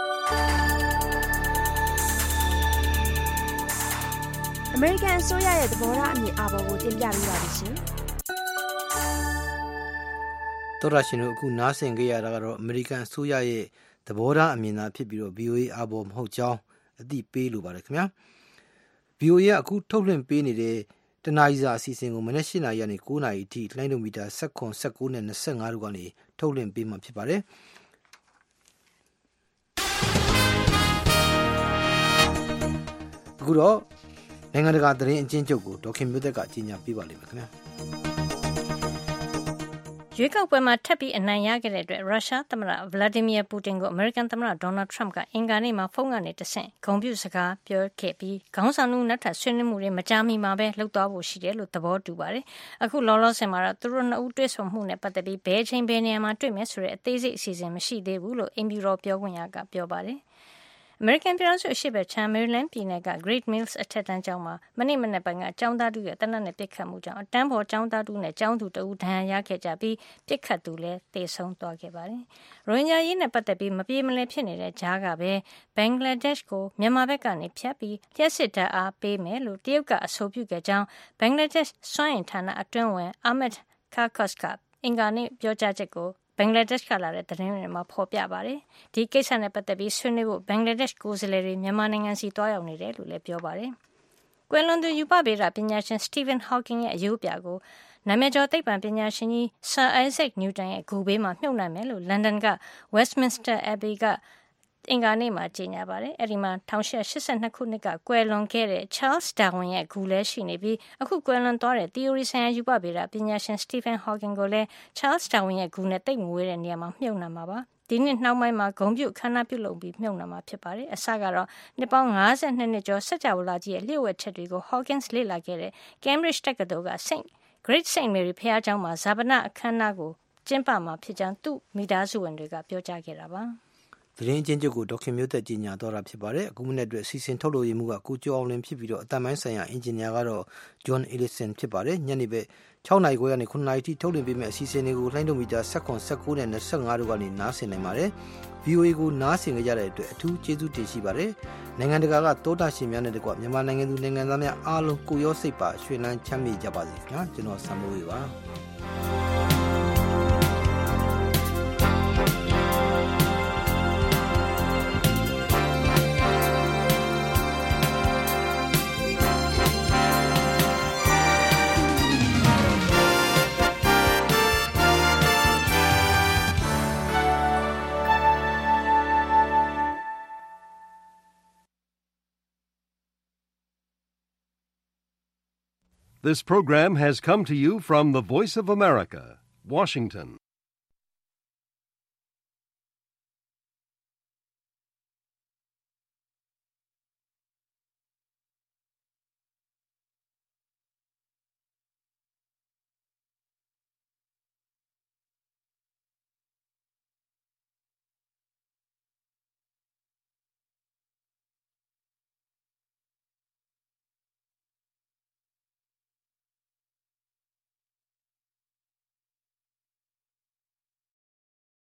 အမေရိကန်အစိုးရရဲ့သဘောထားအမြင်အာဘော်ကိုတင်ပြပေးပါလိမ့်ရှင်တော်ရရှင်တို့အခုနားဆင်ကြရတာကတော့အမေရိကန်အစိုးရရဲ့သဘောထားအမြင်သာဖြစ်ပြီးတော့ ဗီအိုအေ အာဘော်မဟုတ်ကြောင်းအသိပေးလိုပါတယ်ခင်ဗျာ ဗီအိုအေ ကအခုထုတ်လွှင့်ပေးနေတဲ့တနာရီစာအစီအစဉ်ကိုမနက်၈နာရီကနေ၉နာရီအထိလိုင်းဒိုမီတာ၁၇ ၁၉နဲ့၂၅တို့ကနေထုတ်လွှင့်ပေးမှာဖြစ်ပါတယ်အခုတော့နိုင်ငံတကာသတင်းအကျဉ်းချုပ်ကိုဒေါခင်မျိုးသက်ကကြီးညာပေးပါလိမ့်မယ်ခင်ဗျာရွေးကောက်ပွဲမှာထပ်ပြီးအနိုင်ရခဲ့တဲ့အတွက်ရုရှားသမ္မတဗလာဒီမီယာပူတင်ကိုအမေရိကန်သမ္မတဒေါ်နယ်ထရမ့်ကအင်္ဂါနေ့မှာဖုန်းကနေတဆင့်ဂုဏ်ပြုစကားပြောခဲ့ပြီးခေါင်းဆောင်မှုနောက်ထပ်ဆွေးနွေးမှုတွေမကြာမီမှာပဲလှုပ်သွားဖို့ရှိတယ်လို့သဘောတူပါတယ်။အခုလောလောဆယ်မှာတော့သူတို့နှစ်ဦးတွေ့ဆုံမှုနဲ့ပတ်သက်ပြီးဘယ်ချိန်ဘယ်နေရာမှာတွေ့မယ်ဆိုတဲ့အသေးစိတ်အစီအစဉ်မရှိသေးဘူးလို့အိမ်ဖြူတော်ပြောခွင့်ရကပြောပါတယ်။အမေရိကန်ပြည်ထောင်စုအရှေ့ဘက်ခြမ်းမေရီလန်းပြည်နယ်က Great Mills အထက်တန်းကျောင်းမှာမနေ့မနက်ပိုင်းကကျောင်းသားတို့ရဲ့တနက်နဲ့ပစ်ခတ်မှုကြောင့်အတန်းပေါ်ကျောင်းသားတို့နဲ့ကျောင်းသူတအူဒဏ်ရာရခဲ့ကြပြီးပစ်ခတ်သူလည်းတေဆုံးသွားခဲ့ပါတယ်။ရိုဟင်ဂျာရေးနဲ့ပတ်သက်ပြီးမပြေမလည်ဖြစ်နေတဲ့ကြားကပဲဘင်္ဂလားဒေ့ရှ်ကိုမြန်မာဘက်ကနေဖြတ်ပြီးလျှက်စစ်တပ်အားပေးမယ်လို့တရုတ်ကအဆိုပြုခဲ့ကြောင်းဘင်္ဂလားဒေ့ရှ်စွမ်းအင်ဌာနအတွင်းဝင် Ahmed Karkos ကအင်္ဂါနေ့ပြောကြားချက်ကိုဘင်္ဂလားဒေ့ရှ်ကလာတဲ့သတင်းတွေမှာဖော်ပြပါတယ်။ဒီကိစ္စနဲ့ပတ်သက်ပြီးဆွေးနွေးဖို့ဘင်္ဂလားဒေ့ရှ်ကိုယ်စားလှယ်တွေမြန်မာနိုင်ငံစီတွားရောက်နေတယ်လို့လည်းပြောပါတယ်။ကွယ်လွန်သူယူပဗေဒပညာရှင် Stephen Hawking ရဲ့အယုပြကိုနာမည်ကျော်သိပ္ပံပညာရှင်ကြီး Sir Isaac Newton ရဲ့ဂူဘေးမှာမြှုပ်နှံမယ်လို့လန်ဒန်က Westminster Abbey ကအင်္ဂါနေ့မှာကြေညာပါတယ်။အဲဒီမှာ၁၈၈၂ခုနှစ်ကကွယ်လွန်ခဲ့တဲ့ Charles Darwin ရဲ့ဂူလည်းရှိနေပြီးအခုကွယ်လွန်သွားတဲ့ theory ဆိုင်ရာယူပဗေဒပညာရှင် Stephen Hawking ကိုလည်း Charles Darwin ရဲ့ဂူနဲ့တိတ်မဝေးတဲ့နေရာမှာမြှုပ်နှံမှာပါ။ဒီနှစ်နှောင်းပိုင်းမှာဂုံပြုခမ်းနားပြုလုပ်ပြီးမြှုပ်နှံမှာဖြစ်ပါတယ်။အစကတော့နှစ်ပေါင်း၅၂နှစ်ကျော်စัจ java လာကြီးရဲ့လျှို့ဝှက်ချက်တွေကို Hawkins လေ့လာခဲ့တဲ့ Cambridge တက္ကသိုလ်က Saint Great Saint Mary ဘုရားကျောင်းမှာဇာပနအခမ်းအနားကိုကျင်းပမှာဖြစ်ကြောင်းသူ့မိသားစုဝင်တွေကပြောကြားခဲ့တာပါ။သတင်းအကျဉ်းချုပ်ကိုဒေါခင်မျိုးသက်ကြီးညာတော်တာဖြစ်ပါတယ်အခုမနေ့အတွက်စီစဉ်ထုတ်လို့ရမှုကကိုကျော်အောင်လင်းဖြစ်ပြီးတော့အတန်ပိုင်းဆိုင်ရာအင်ဂျင်နီယာကတော့ John Ellison ဖြစ်ပါတယ်ညနေပဲ၆နာရီခွဲကနေ9နာရီထိထုတ်လွှင့်ပေးမယ့်အစီအစဉ်တွေကိုလိုင်းဒိုမီတာ၁၇ ၁၉နဲ့၂၅တို့ကနေနားဆင်နိုင်ပါတယ် ဗီအိုအေ ကိုနားဆင်ကြတဲ့အတွက်အထူးကျေးဇူးတင်ရှိပါတယ်နိုင်ငံတကာကတောတာရှင်များနဲ့တကွမြန်မာနိုင်ငံသူနိုင်ငံသားများအားလုံးကိုရောစိတ်ပါရွှင်လန်းချမ်းမြေ့ကြပါစေခင်ဗျာကျွန်တော်ဆမ်မိုးဝေပါ This program has come to you from the Voice of America, Washington.